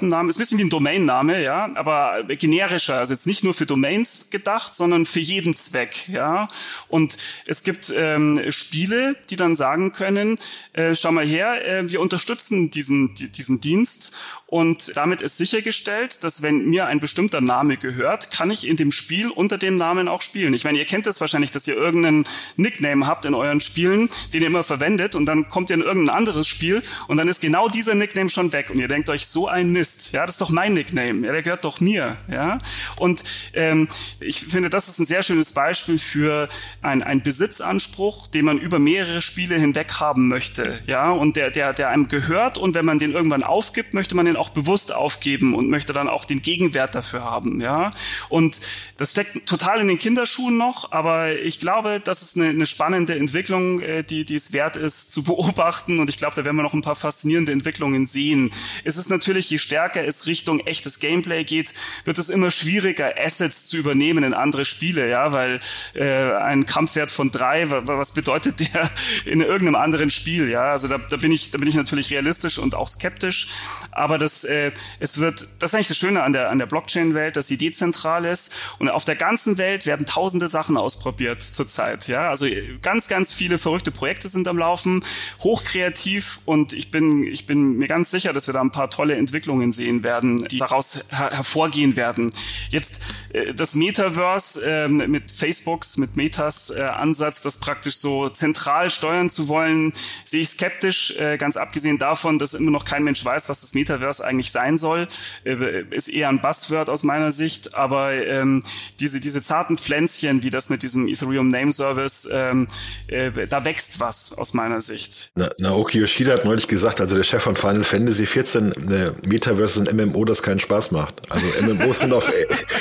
Gruppennamen, ist ein bisschen wie ein Domainname, ja, aber generischer, also jetzt nicht nur für Domains gedacht, sondern für jeden Zweck, ja. Und es gibt ähm, Spiele, die dann sagen können, äh, schau mal her, äh, wir unterstützen diesen die, diesen Dienst. Und damit ist sichergestellt, dass wenn mir ein bestimmter Name gehört, kann ich in dem Spiel unter dem Namen auch spielen. Ich meine, ihr kennt das wahrscheinlich, dass ihr irgendeinen Nickname habt in euren Spielen, den ihr immer verwendet und dann kommt ihr in irgendein anderes Spiel und dann ist genau dieser Nickname schon weg und ihr denkt euch, so ein Mist, ja, das ist doch mein Nickname, ja, der gehört doch mir, ja. Und ähm, ich finde, das ist ein sehr schönes Beispiel für ein, ein Besitzanspruch, den man über mehrere Spiele hinweg haben möchte, ja, und der, der, der einem gehört und wenn man den irgendwann aufgibt, möchte man den auch bewusst aufgeben und möchte dann auch den Gegenwert dafür haben, ja. Und das steckt total in den Kinderschuhen noch, aber ich glaube, das ist eine, eine spannende Entwicklung, die, die es wert ist zu beobachten und ich glaube, da werden wir noch ein paar faszinierende Entwicklungen sehen. Es ist natürlich, je stärker es Richtung echtes Gameplay geht, wird es immer schwieriger, Assets zu übernehmen in andere Spiele, ja, weil äh, ein Kampfwert von drei, was bedeutet der in irgendeinem anderen Spiel, ja, also da, da bin ich, da bin ich natürlich realistisch und auch skeptisch, aber das Das, äh, es wird, das ist eigentlich das Schöne an der, an der Blockchain-Welt, dass sie dezentral ist und auf der ganzen Welt werden tausende Sachen ausprobiert zurzeit, ja, also ganz, ganz viele verrückte Projekte sind am Laufen, hochkreativ und ich bin, ich bin mir ganz sicher, dass wir da ein paar tolle Entwicklungen sehen werden, die daraus her- hervorgehen werden. Jetzt äh, das Metaverse äh, mit Facebooks, mit Metas äh, Ansatz, das praktisch so zentral steuern zu wollen, sehe ich skeptisch, äh, ganz abgesehen davon, dass immer noch kein Mensch weiß, was das Metaverse eigentlich sein soll, äh, ist eher ein Buzzword aus meiner Sicht, aber ähm, diese diese zarten Pflänzchen, wie das mit diesem Ethereum Name Service, ähm, äh, da wächst was aus meiner Sicht. Na, Naoki Yoshida hat neulich gesagt, also der Chef von Final Fantasy vierzehn, äh, Metaverse und M M O, das keinen Spaß macht. Also M M Os sind auf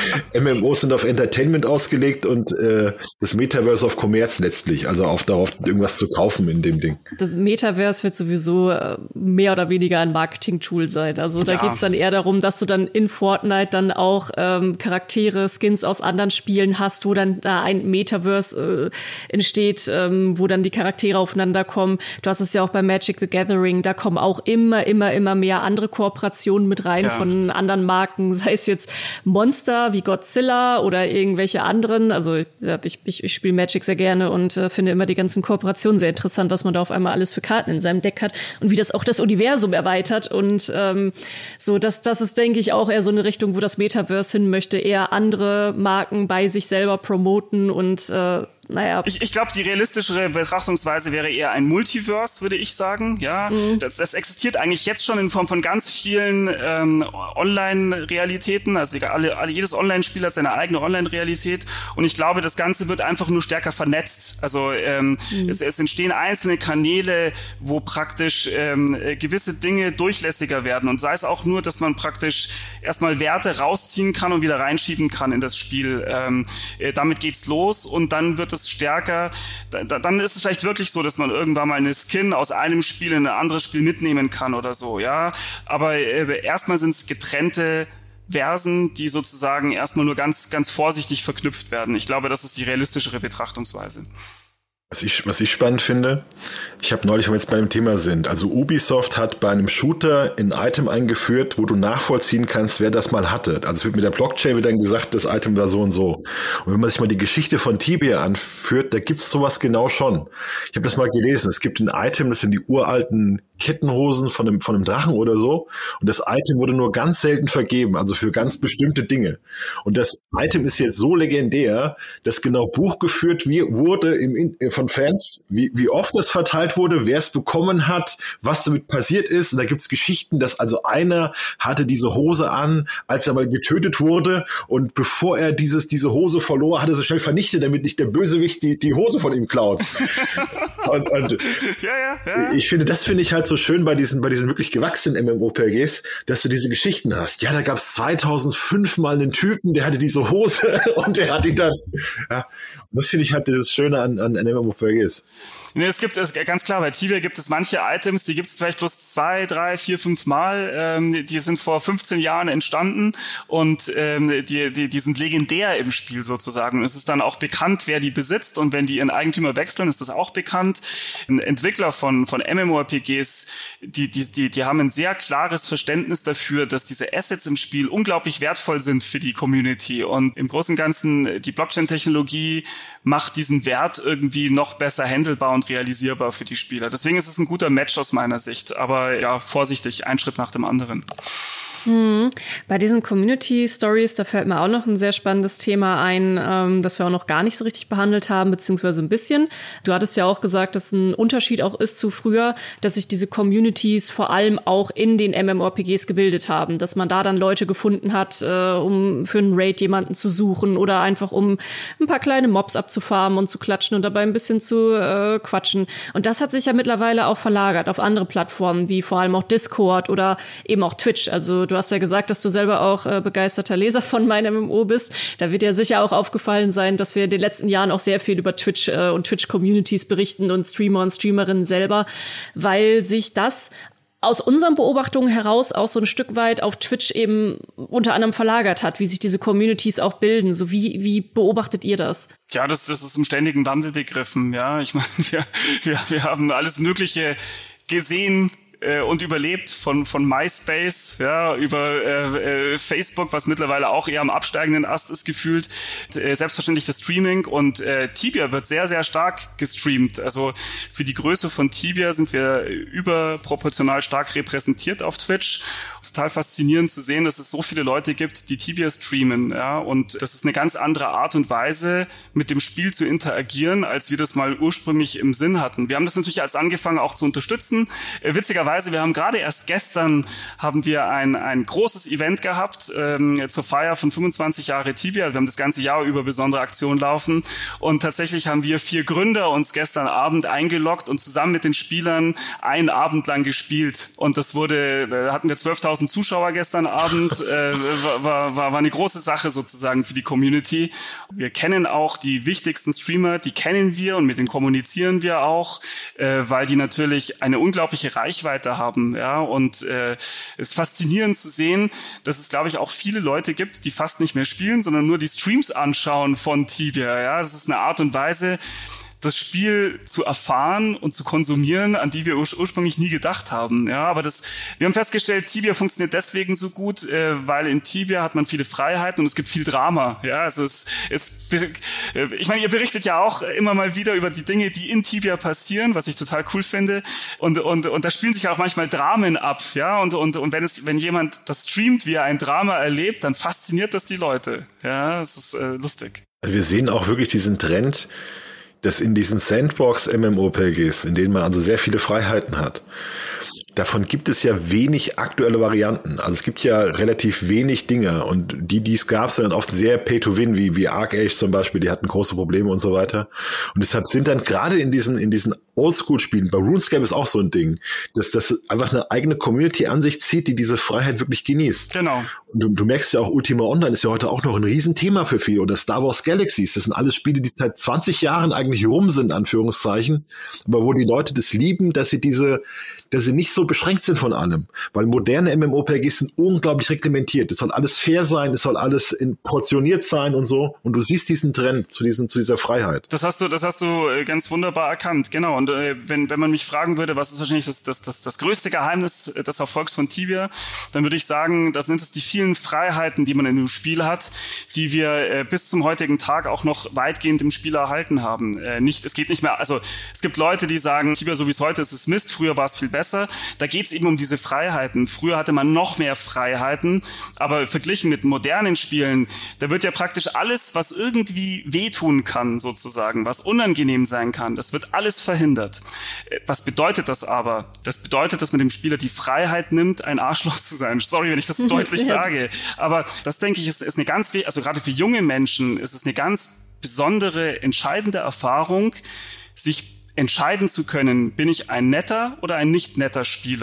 M M Os sind auf Entertainment ausgelegt und äh, das Metaverse auf Kommerz letztlich, also auf darauf irgendwas zu kaufen in dem Ding. Das Metaverse wird sowieso äh, mehr oder weniger ein Marketing-Tool sein. Also da ja. geht's dann eher darum, dass du dann in Fortnite dann auch ähm, Charaktere, Skins aus anderen Spielen hast, wo dann da ein Metaverse äh, entsteht, ähm, wo dann die Charaktere aufeinander kommen. Du hast es ja auch bei Magic the Gathering, da kommen auch immer, immer, immer mehr andere Kooperationen mit rein ja. von anderen Marken, sei es jetzt Monster wie Godzilla oder irgendwelche anderen. Also ich, ich, ich spiele Magic sehr gerne und äh, finde immer die ganzen Kooperationen sehr interessant, was man da auf einmal alles für Karten in seinem Deck hat und wie das auch das Universum erweitert und ähm, so, das, das ist, denke ich, auch eher so eine Richtung, wo das Metaverse hin möchte, eher andere Marken bei sich selber promoten und äh, naja. Ich, ich glaube, die realistischere Betrachtungsweise wäre eher ein Multiverse, würde ich sagen. Ja, mhm. das, das existiert eigentlich jetzt schon in Form von ganz vielen ähm, Online-Realitäten. Also alle, alle, jedes Online-Spiel hat seine eigene Online-Realität. Und ich glaube, das Ganze wird einfach nur stärker vernetzt. Also ähm, mhm. es, es entstehen einzelne Kanäle, wo praktisch ähm, gewisse Dinge durchlässiger werden. Und sei es auch nur, dass man praktisch erstmal Werte rausziehen kann und wieder reinschieben kann in das Spiel. Ähm, äh, damit geht's los und dann wird es stärker, da, dann ist es vielleicht wirklich so, dass man irgendwann mal eine Skin aus einem Spiel in ein anderes Spiel mitnehmen kann oder so, ja. Aber äh, erstmal sind es getrennte Versen, die sozusagen erstmal nur ganz, ganz vorsichtig verknüpft werden. Ich glaube, das ist die realistischere Betrachtungsweise. Was ich, was ich spannend finde, ich habe neulich, wenn wir jetzt bei dem Thema sind, also Ubisoft hat bei einem Shooter ein Item eingeführt, wo du nachvollziehen kannst, wer das mal hatte. Also es wird mit der Blockchain wird dann gesagt, das Item war so und so. Und wenn man sich mal die Geschichte von Tibia anführt, da gibt's sowas genau schon. Ich habe das mal gelesen. Es gibt ein Item, das sind die uralten Kettenhosen von einem, von einem Drachen oder so. Und das Item wurde nur ganz selten vergeben, also für ganz bestimmte Dinge. Und das Item ist jetzt so legendär, dass genau Buch geführt wie, wurde im, von Fans, wie, wie oft das verteilt wurde, wer es bekommen hat, was damit passiert ist. Und da gibt's Geschichten, dass also einer hatte diese Hose an, als er mal getötet wurde. Und bevor er dieses, diese Hose verlor, hat er so schnell vernichtet, damit nicht der Bösewicht die, die Hose von ihm klaut. und, und ja, ja, ja. Ich finde, das finde ich halt so schön bei diesen, bei diesen wirklich gewachsenen MMORPGs, dass du diese Geschichten hast. Ja, da gab's zweitausendfünf mal einen Typen, der hatte diese Hose und der hat die dann, ja. Und das finde ich halt dieses Schöne an, an MMORPGs. Nee, es gibt es ganz klar, bei Tibia gibt es manche Items, die gibt es vielleicht bloß zwei, drei, vier, fünf Mal. Ähm, die sind vor fünfzehn Jahren entstanden und ähm, die, die, die sind legendär im Spiel sozusagen. Es ist dann auch bekannt, wer die besitzt und wenn die ihren Eigentümer wechseln, ist das auch bekannt. spannend. Entwickler von von MMORPGs, die die die die haben ein sehr klares Verständnis dafür, dass diese Assets im Spiel unglaublich wertvoll sind für die Community und im Großen und Ganzen die Blockchain-Technologie macht diesen Wert irgendwie noch besser handelbar und realisierbar für die Spieler. Deswegen ist es ein guter Match aus meiner Sicht, aber ja, vorsichtig, ein Schritt nach dem anderen. Hm. Bei diesen Community-Stories, da fällt mir auch noch ein sehr spannendes Thema ein, ähm, das wir auch noch gar nicht so richtig behandelt haben, beziehungsweise ein bisschen. Du hattest ja auch gesagt, dass ein Unterschied auch ist zu früher, dass sich diese Communities vor allem auch in den MMORPGs gebildet haben, dass man da dann Leute gefunden hat, äh, um für einen Raid jemanden zu suchen oder einfach um ein paar kleine Mobs abzufarmen und zu klatschen und dabei ein bisschen zu äh, quatschen. Und das hat sich ja mittlerweile auch verlagert auf andere Plattformen, wie vor allem auch Discord oder eben auch Twitch. Also du hast ja gesagt, dass du selber auch äh, begeisterter Leser von meinem M M O bist. Da wird ja sicher auch aufgefallen sein, dass wir in den letzten Jahren auch sehr viel über Twitch äh, und Twitch-Communities berichten und Streamer und Streamerinnen selber, weil sich das aus unseren Beobachtungen heraus auch so ein Stück weit auf Twitch eben unter anderem verlagert hat, wie sich diese Communities auch bilden. So wie, wie beobachtet ihr das? Ja, das, das ist im ständigen Wandel begriffen. Ja, ich meine, wir, wir, wir haben alles Mögliche gesehen und überlebt von von MySpace, ja, über äh, äh, Facebook, was mittlerweile auch eher am absteigenden Ast ist gefühlt, äh, selbstverständlich das Streaming und äh, Tibia wird sehr, sehr stark gestreamt. Also für die Größe von Tibia sind wir überproportional stark repräsentiert auf Twitch. Total faszinierend zu sehen, dass es so viele Leute gibt, die Tibia streamen, ja, und das ist eine ganz andere Art und Weise, mit dem Spiel zu interagieren, als wir das mal ursprünglich im Sinn hatten. Wir haben das natürlich als angefangen auch zu unterstützen. Äh, witzigerweise Wir haben gerade erst gestern haben wir ein ein großes Event gehabt ähm, zur Feier von fünfundzwanzig Jahre Tibia. Wir haben das ganze Jahr über besondere Aktionen laufen und tatsächlich haben wir vier Gründer uns gestern Abend eingeloggt und zusammen mit den Spielern einen Abend lang gespielt. Und das wurde, da hatten wir zwölftausend Zuschauer gestern Abend. Äh, war, war, war eine große Sache sozusagen für die Community. Wir kennen auch die wichtigsten Streamer, die kennen wir und mit denen kommunizieren wir auch, äh, weil die natürlich eine unglaubliche Reichweite haben, ja, und äh, es ist faszinierend zu sehen, dass es, glaube ich, auch viele Leute gibt, die fast nicht mehr spielen, sondern nur die Streams anschauen von Tibia, ja, das ist eine Art und Weise, das Spiel zu erfahren und zu konsumieren, an die wir ur- ursprünglich nie gedacht haben. Ja, aber das, wir haben festgestellt, Tibia funktioniert deswegen so gut, äh, weil in Tibia hat man viele Freiheiten und es gibt viel Drama. Ja, also es, es, äh, ich meine, ihr berichtet ja auch immer mal wieder über die Dinge, die in Tibia passieren, was ich total cool finde. Und und und da spielen sich auch manchmal Dramen ab. Ja, und und und wenn es, wenn jemand das streamt, wie er ein Drama erlebt, dann fasziniert das die Leute. Ja, es ist äh, lustig. Wir sehen auch wirklich diesen Trend, dass in diesen Sandbox-MMORPGs, in denen man also sehr viele Freiheiten hat, davon gibt es ja wenig aktuelle Varianten. Also es gibt ja relativ wenig Dinge und die, die es gab, sind dann oft sehr Pay-to-Win, wie, wie Arc Age zum Beispiel, die hatten große Probleme und so weiter. Und deshalb sind dann gerade in diesen, in diesen Oldschool-Spielen, bei RuneScape ist auch so ein Ding, dass das einfach eine eigene Community an sich zieht, die diese Freiheit wirklich genießt. Genau. Und du, du merkst ja auch, Ultima Online ist ja heute auch noch ein Riesenthema für viele. Oder Star Wars Galaxies, das sind alles Spiele, die seit zwanzig Jahren eigentlich rum sind, Anführungszeichen, aber wo die Leute das lieben, dass sie diese, dass sie nicht so beschränkt sind von allem. Weil moderne MMORPGs sind unglaublich reglementiert. Es soll alles fair sein, es soll alles in, portioniert sein und so. Und du siehst diesen Trend zu diesem, zu dieser Freiheit. Das hast du, das hast du ganz wunderbar erkannt, genau. Und äh, wenn, wenn man mich fragen würde, was ist wahrscheinlich das, das, das, das größte Geheimnis des Erfolgs von Tibia, dann würde ich sagen, das sind es die vielen Freiheiten, die man in dem Spiel hat, die wir äh, bis zum heutigen Tag auch noch weitgehend im Spiel erhalten haben. Äh, nicht, es geht nicht mehr, also es gibt Leute, die sagen, Tibia, so wie es heute ist, ist Mist, früher war es viel besser. Da geht es eben um diese Freiheiten. Früher hatte man noch mehr Freiheiten, aber verglichen mit modernen Spielen, da wird ja praktisch alles, was irgendwie wehtun kann, sozusagen, was unangenehm sein kann, das wird alles verhindert. Was bedeutet das aber? Das bedeutet, dass man dem Spieler die Freiheit nimmt, ein Arschloch zu sein. Sorry, wenn ich das so deutlich sage. Aber das, denke ich, ist, ist eine ganz, also gerade für junge Menschen ist es eine ganz besondere, entscheidende Erfahrung, sich entscheiden zu können, bin ich ein netter oder ein nicht netter Spieler.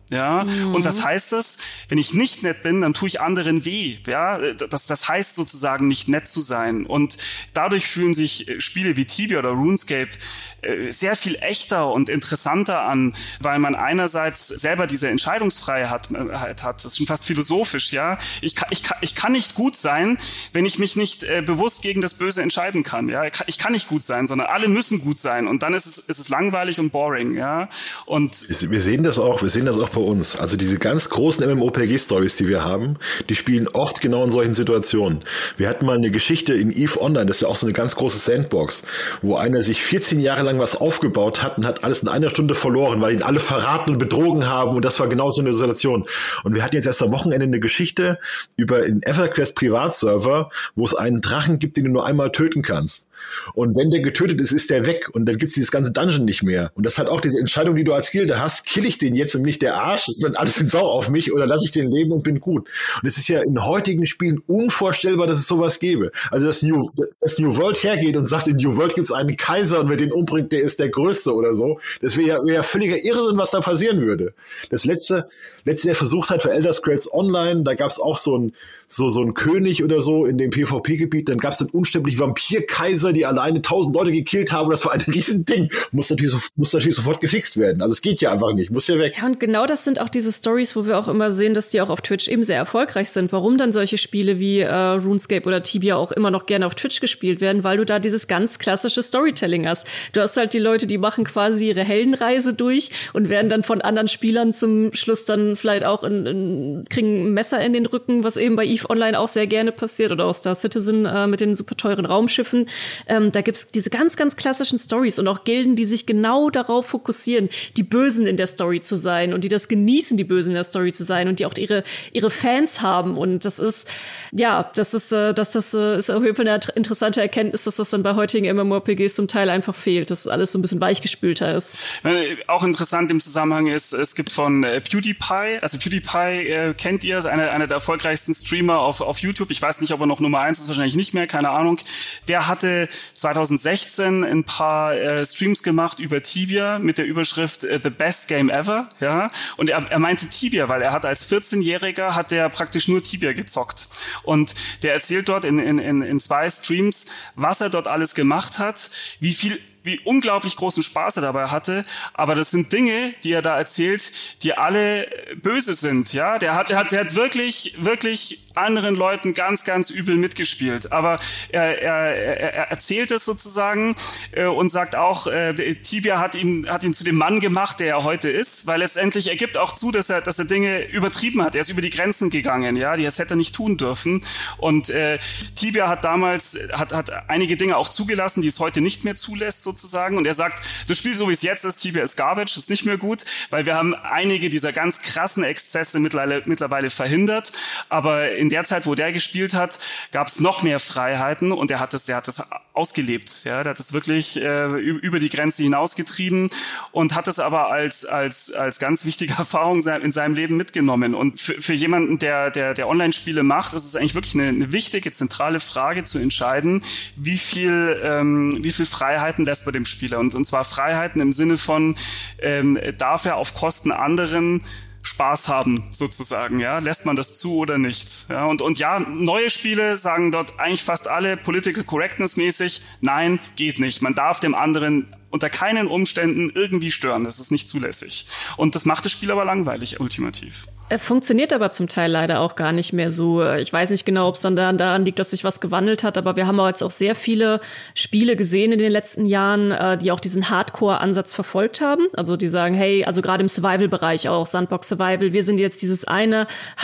Ja, mhm. Und was heißt das? Wenn ich nicht nett bin, dann tue ich anderen weh. Ja, das, das heißt sozusagen nicht nett zu sein. Und dadurch fühlen sich Spiele wie Tibia oder RuneScape sehr viel echter und interessanter an, weil man einerseits selber diese Entscheidungsfreiheit hat. Das ist schon fast philosophisch, ja. Ich kann, ich kann, ich kann nicht gut sein, wenn ich mich nicht äh, bewusst gegen das Böse entscheiden kann. Ja, ich kann, ich kann nicht gut sein, sondern alle müssen gut sein. Und dann ist es, ist es langweilig und boring, ja. Und wir sehen das auch, wir sehen das auch bei uns. Also diese ganz großen MMORPG-Stories, die wir haben, die spielen oft genau in solchen Situationen. Wir hatten mal eine Geschichte in EVE Online, das ist ja auch so eine ganz große Sandbox, wo einer sich vierzehn Jahre lang was aufgebaut hat und hat alles in einer Stunde verloren, weil ihn alle verraten und betrogen haben, und das war genau so eine Situation. Und wir hatten jetzt erst am Wochenende eine Geschichte über einen EverQuest Privatserver, wo es einen Drachen gibt, den du nur einmal töten kannst. Und wenn der getötet ist, ist der weg, und dann gibt's dieses ganze Dungeon nicht mehr. Und das hat auch diese Entscheidung, die du als Gilde hast: kill ich den jetzt und nicht der Arsch, und alles sind sauer auf mich, oder lasse ich den leben und bin gut. Und es ist ja in heutigen Spielen unvorstellbar, dass es sowas gäbe. Also dass New, dass New World hergeht und sagt, in New World gibt's einen Kaiser, und wer den umbringt, der ist der Größte oder so. Das wäre ja, wär ja völliger Irrsinn, was da passieren würde. Das letzte, letzte der versucht hat für Elder Scrolls Online, da gab's auch so ein so so ein König oder so in dem PvP-Gebiet, dann gab's einen unsterblichen Vampir-Kaiser, die alleine tausend Leute gekillt haben, das war ein Riesending. Muss natürlich, so, muss natürlich sofort gefixt werden. Also es geht ja einfach nicht, muss ja weg. Ja, und genau das sind auch diese Stories, wo wir auch immer sehen, dass die auch auf Twitch eben sehr erfolgreich sind. Warum dann solche Spiele wie äh, RuneScape oder Tibia auch immer noch gerne auf Twitch gespielt werden? Weil du da dieses ganz klassische Storytelling hast. Du hast halt die Leute, die machen quasi ihre Heldenreise durch und werden dann von anderen Spielern zum Schluss dann vielleicht auch in, in, kriegen ein Messer in den Rücken, was eben bei EVE Online auch sehr gerne passiert, oder auch Star Citizen äh, mit den super teuren Raumschiffen. Ähm, da gibt's diese ganz, ganz klassischen Stories und auch Gilden, die sich genau darauf fokussieren, die Bösen in der Story zu sein und die das genießen, die Bösen in der Story zu sein, und die auch ihre ihre Fans haben. Und das ist, ja, das ist, äh, dass das äh, ist auf jeden Fall eine interessante Erkenntnis, dass das dann bei heutigen MMORPGs zum Teil einfach fehlt, dass alles so ein bisschen weichgespülter ist. Auch interessant im Zusammenhang ist, es gibt von äh, PewDiePie, also PewDiePie äh, kennt ihr, einer einer der erfolgreichsten Streamer auf auf YouTube. Ich weiß nicht, ob er noch Nummer eins ist, wahrscheinlich nicht mehr, keine Ahnung. Der hatte zwanzig sechzehn ein paar äh, Streams gemacht über Tibia mit der Überschrift äh, The Best Game Ever, ja. Und er, er meinte Tibia, weil er hat als vierzehnjähriger hat der praktisch nur Tibia gezockt. Und der erzählt dort in in in, in zwei Streams, was er dort alles gemacht hat, wie viel wie unglaublich großen Spaß er dabei hatte, aber das sind Dinge, die er da erzählt, die alle böse sind, ja. Der hat, der hat, der hat wirklich, wirklich anderen Leuten ganz, ganz übel mitgespielt. Aber er, er, er erzählt es sozusagen äh, und sagt auch, äh, Tibia hat ihn, hat ihn zu dem Mann gemacht, der er heute ist, weil letztendlich er gibt auch zu, dass er, dass er Dinge übertrieben hat. Er ist über die Grenzen gegangen, ja, die das hätte er nicht tun dürfen. Und äh, Tibia hat damals, hat, hat einige Dinge auch zugelassen, die es heute nicht mehr zulässt, sozusagen. Und er sagt, das Spiel, so wie es jetzt ist, Tibia ist Garbage, ist nicht mehr gut, weil wir haben einige dieser ganz krassen Exzesse mittlerweile, mittlerweile verhindert. Aber in der Zeit, wo der gespielt hat, gab es noch mehr Freiheiten, und er hat das, er hat das ausgelebt. Ja, der hat das wirklich äh, über die Grenze hinausgetrieben und hat das aber als als als ganz wichtige Erfahrung in seinem Leben mitgenommen. Und für, für jemanden, der der der Online-Spiele macht, ist es eigentlich wirklich eine, eine wichtige zentrale Frage zu entscheiden, wie viel ähm, wie viel Freiheiten lässt bei dem Spieler, und und zwar Freiheiten im Sinne von ähm, darf er auf Kosten anderen Spaß haben, sozusagen, ja, lässt man das zu oder nicht, ja, und und ja, neue Spiele sagen dort eigentlich fast alle Political Correctness mäßig, nein, geht nicht, man darf dem anderen unter keinen Umständen irgendwie stören, das ist nicht zulässig, und das macht das Spiel aber langweilig, ultimativ. Funktioniert aber zum Teil leider auch gar nicht mehr so. Ich weiß nicht genau, ob es dann daran liegt, dass sich was gewandelt hat, aber wir haben jetzt auch sehr viele Spiele gesehen in den letzten Jahren, die auch diesen Hardcore-Ansatz verfolgt haben. Also die sagen, hey, also gerade im Survival-Bereich auch, Sandbox Survival, wir sind jetzt dieses eine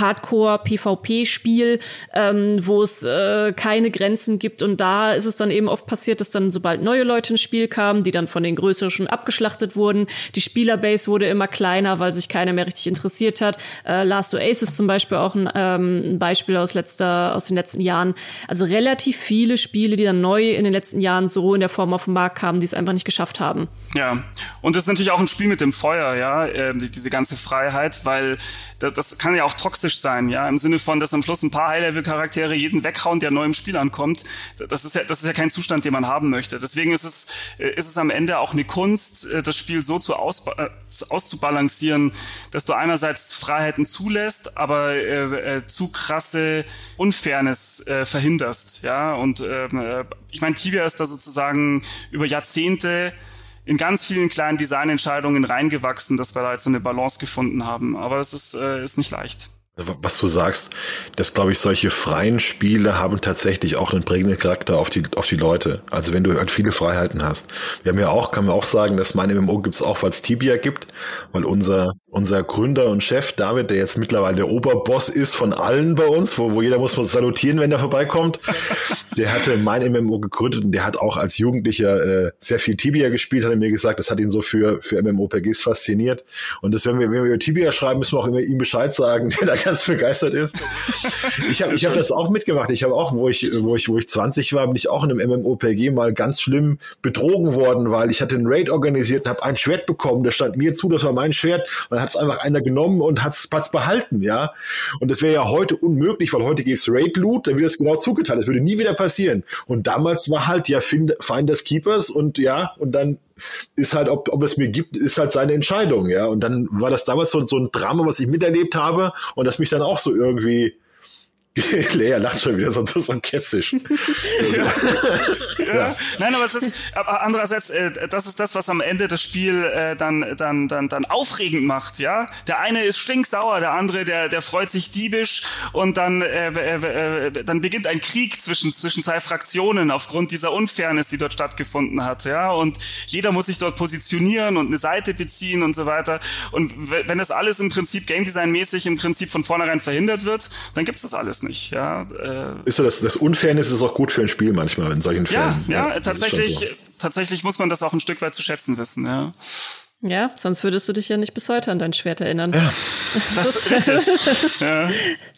Hardcore-PvP-Spiel, ähm, wo es äh, keine Grenzen gibt, und da ist es dann eben oft passiert, dass dann, sobald neue Leute ins Spiel kamen, die dann von den Größeren schon abgeschlachtet wurden, die Spielerbase wurde immer kleiner, weil sich keiner mehr richtig interessiert hat. Äh, Last Oasis zum Beispiel auch ein, ähm, ein Beispiel aus letzter, aus den letzten Jahren. Also relativ viele Spiele, die dann neu in den letzten Jahren so in der Form auf den Markt kamen, die es einfach nicht geschafft haben. Ja, und das ist natürlich auch ein Spiel mit dem Feuer, ja, äh, diese ganze Freiheit, weil das, das kann ja auch toxisch sein, ja, im Sinne von, dass am Schluss ein paar High-Level-Charaktere jeden weghauen, der neu im Spiel ankommt. Das ist ja, das ist ja kein Zustand, den man haben möchte. Deswegen ist es, ist es am Ende auch eine Kunst, das Spiel so zu, ausba- äh, auszubalancieren, dass du einerseits Freiheiten zulässt, aber äh, äh, zu krasse Unfairness äh, verhinderst. Ja, und äh, ich meine, Tibia ist da sozusagen über Jahrzehnte in ganz vielen kleinen Designentscheidungen reingewachsen, dass wir da jetzt so eine Balance gefunden haben. Aber das ist, äh, ist nicht leicht. Was du sagst, dass, glaube ich, solche freien Spiele haben tatsächlich auch einen prägenden Charakter auf die auf die Leute. Also wenn du halt viele Freiheiten hast. Wir haben ja auch, kann man auch sagen, dass mein M M O gibt's auch, weil es Tibia gibt, weil unser unser Gründer und Chef David, der jetzt mittlerweile der Oberboss ist von allen bei uns, wo, wo jeder muss was salutieren, wenn der vorbeikommt, der hatte mein M M O gegründet und der hat auch als Jugendlicher äh, sehr viel Tibia gespielt, hat er mir gesagt, das hat ihn so für für M M O P Gs fasziniert. Und das, wenn wir, wenn wir über Tibia schreiben, müssen wir auch immer ihm Bescheid sagen, der da ganz begeistert ist. Ich habe ich hab das auch mitgemacht. Ich habe auch, wo ich wo ich wo ich zwanzig war, bin ich auch in einem M M O P G mal ganz schlimm betrogen worden, weil ich hatte einen Raid organisiert und habe ein Schwert bekommen. Das stand mir zu, das war mein Schwert. Und dann hat es einfach einer genommen und hat es behalten, ja. Und das wäre ja heute unmöglich, weil heute gibt's Raid Loot, dann wird es genau zugeteilt. Das würde nie wieder passieren. Und damals war halt ja Finders Keepers und ja und dann ist halt, ob, ob es mir gibt, ist halt seine Entscheidung, ja. Und dann war das damals so, so ein Drama, was ich miterlebt habe und das mich dann auch so irgendwie Lea lacht schon wieder so, so ketzisch. ja. ja. Nein, aber es ist, aber andererseits, äh, das ist das, was am Ende das Spiel äh, dann, dann, dann, dann aufregend macht, ja. Der eine ist stinksauer, der andere, der, der freut sich diebisch und dann, äh, äh, äh, dann beginnt ein Krieg zwischen, zwischen zwei Fraktionen aufgrund dieser Unfairness, die dort stattgefunden hat, ja. Und jeder muss sich dort positionieren und eine Seite beziehen und so weiter. Und wenn das alles im Prinzip Game Design mäßig im Prinzip von vornherein verhindert wird, dann gibt's das alles nicht. Nicht, ja, äh ist so, das, das Unfairness ist auch gut für ein Spiel manchmal in solchen Fällen. Ja, ja, ja tatsächlich, so. tatsächlich muss man das auch ein Stück weit zu schätzen wissen, ja. Ja, sonst würdest du dich ja nicht bis heute an dein Schwert erinnern. Ja. Das ist richtig. ja.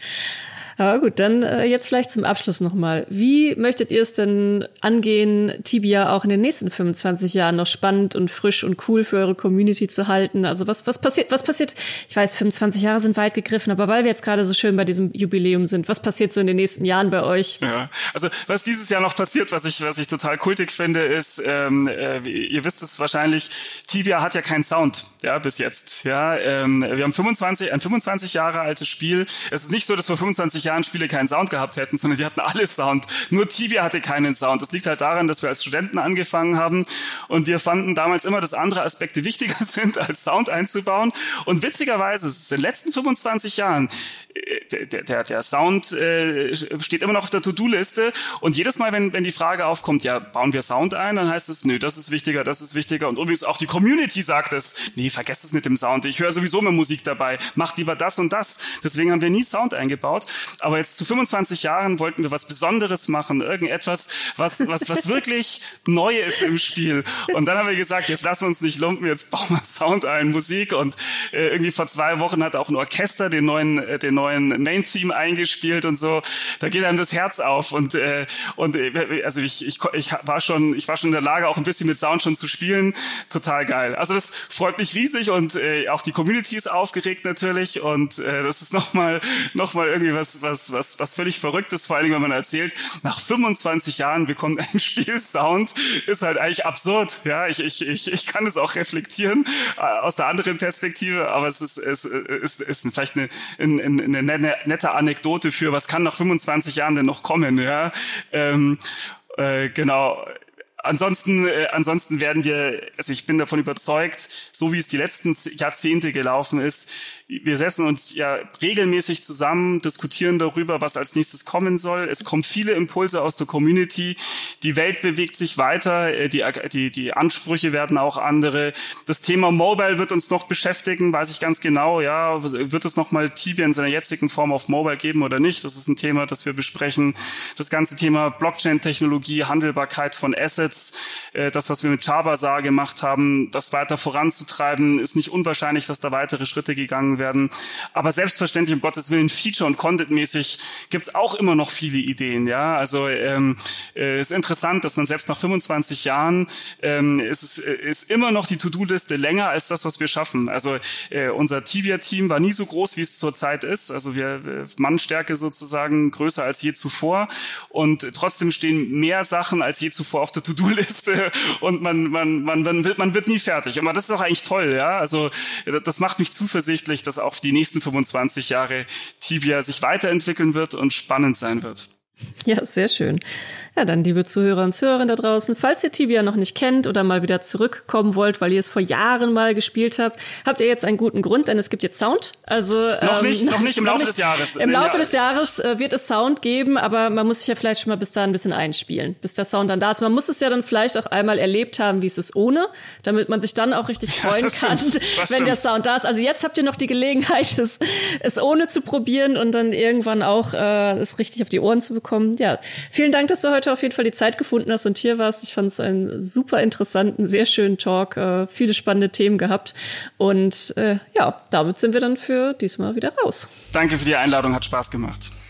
Aber gut, dann äh, jetzt vielleicht zum Abschluss nochmal. Wie möchtet ihr es denn angehen, Tibia auch in den nächsten fünfundzwanzig Jahren noch spannend und frisch und cool für eure Community zu halten? Also was was passiert, was passiert, ich weiß, fünfundzwanzig Jahre sind weit gegriffen, aber weil wir jetzt gerade so schön bei diesem Jubiläum sind, was passiert so in den nächsten Jahren bei euch? Ja, also was dieses Jahr noch passiert, was ich was ich total kultig finde, ist, ähm, äh, ihr wisst es wahrscheinlich, Tibia hat ja keinen Sound, ja, bis jetzt. Ja, ähm, wir haben fünfundzwanzig, ein fünfundzwanzig Jahre altes Spiel. Es ist nicht so, dass vor fünfundzwanzig Jahren Spiele keinen Sound gehabt hätten, sondern die hatten alle Sound. Nur Tibia hatte keinen Sound. Das liegt halt daran, dass wir als Studenten angefangen haben und wir fanden damals immer, dass andere Aspekte wichtiger sind, als Sound einzubauen. Und witzigerweise ist es in den letzten fünfundzwanzig Jahren, der, der, der Sound äh, steht immer noch auf der To-Do-Liste und jedes Mal, wenn, wenn die Frage aufkommt, ja, bauen wir Sound ein, dann heißt es, nö, das ist wichtiger, das ist wichtiger. Und übrigens auch die Community sagt es, nee, vergesst es mit dem Sound. Ich höre sowieso immer Musik dabei. Macht lieber das und das. Deswegen haben wir nie Sound eingebaut. Aber jetzt zu fünfundzwanzig Jahren wollten wir was Besonderes machen, irgendetwas, was was was wirklich neu ist im Spiel. Und dann haben wir gesagt, jetzt lassen wir uns nicht lumpen, jetzt bauen wir Sound ein, Musik. Und äh, irgendwie vor zwei Wochen hat auch ein Orchester den neuen äh, den neuen Main-Theme eingespielt und so. Da geht einem das Herz auf. Und äh, und äh, also ich ich ich war schon ich war schon in der Lage, auch ein bisschen mit Sound schon zu spielen. Total geil. Also das freut mich riesig und äh, auch die Community ist aufgeregt natürlich. Und äh, das ist nochmal noch mal irgendwie was was was was völlig Verrücktes, vor allem wenn man erzählt, nach fünfundzwanzig Jahren bekommt ein Spiel Sound, ist halt eigentlich absurd. Ja, ich ich ich ich kann es auch reflektieren äh, aus der anderen Perspektive, aber es ist es ist, ist vielleicht eine, eine, eine nette Anekdote für, was kann nach fünfundzwanzig Jahren denn noch kommen, ja. Ähm, äh, genau. Ansonsten, äh, ansonsten werden wir, also ich bin davon überzeugt, so wie es die letzten Jahrzehnte gelaufen ist, wir setzen uns ja regelmäßig zusammen, diskutieren darüber, was als nächstes kommen soll. Es kommen viele Impulse aus der Community. Die Welt bewegt sich weiter. Die, die, die Ansprüche werden auch andere. Das Thema Mobile wird uns noch beschäftigen, weiß ich ganz genau. Ja, wird es nochmal Tibia in seiner jetzigen Form auf Mobile geben oder nicht? Das ist ein Thema, das wir besprechen. Das ganze Thema Blockchain-Technologie, Handelbarkeit von Assets, das, was wir mit Chabazar gemacht haben, das weiter voranzutreiben, ist nicht unwahrscheinlich, dass da weitere Schritte gegangen werden. Aber selbstverständlich, um Gottes Willen, Feature- und Content-mäßig gibt's auch immer noch viele Ideen. Ja, also ähm, äh, ist interessant, dass man selbst nach fünfundzwanzig Jahren ähm, ist es ist immer noch die To-Do-Liste länger als das, was wir schaffen. Also äh, unser Tibia-Team war nie so groß, wie es zurzeit ist. Also wir äh, Mannstärke sozusagen größer als je zuvor und trotzdem stehen mehr Sachen als je zuvor auf der To-Do-Liste. To-Do-Liste und man, man, man, man, wird, man wird nie fertig. Aber das ist doch eigentlich toll, ja. Also das macht mich zuversichtlich, dass auch die nächsten fünfundzwanzig Jahre Tibia sich weiterentwickeln wird und spannend sein wird. Ja, sehr schön. Ja, dann, liebe Zuhörer und Zuhörerinnen da draußen, falls ihr Tibia noch nicht kennt oder mal wieder zurückkommen wollt, weil ihr es vor Jahren mal gespielt habt, habt ihr jetzt einen guten Grund, denn es gibt jetzt Sound. Also Noch nicht, ähm, noch nicht im noch Laufe nicht. des Jahres. Im Laufe ja. des Jahres äh, wird es Sound geben, aber man muss sich ja vielleicht schon mal bis dahin ein bisschen einspielen, bis der Sound dann da ist. Man muss es ja dann vielleicht auch einmal erlebt haben, wie es ist ohne, damit man sich dann auch richtig freuen ja, kann, stimmt. wenn stimmt. der Sound da ist. Also jetzt habt ihr noch die Gelegenheit, es, es ohne zu probieren und dann irgendwann auch äh, es richtig auf die Ohren zu bekommen. Ja, vielen Dank, dass du heute auf jeden Fall die Zeit gefunden hast und hier warst. Ich fand es einen super interessanten, sehr schönen Talk, äh, viele spannende Themen gehabt und äh, ja, damit sind wir dann für diesmal wieder raus. Danke für die Einladung, hat Spaß gemacht.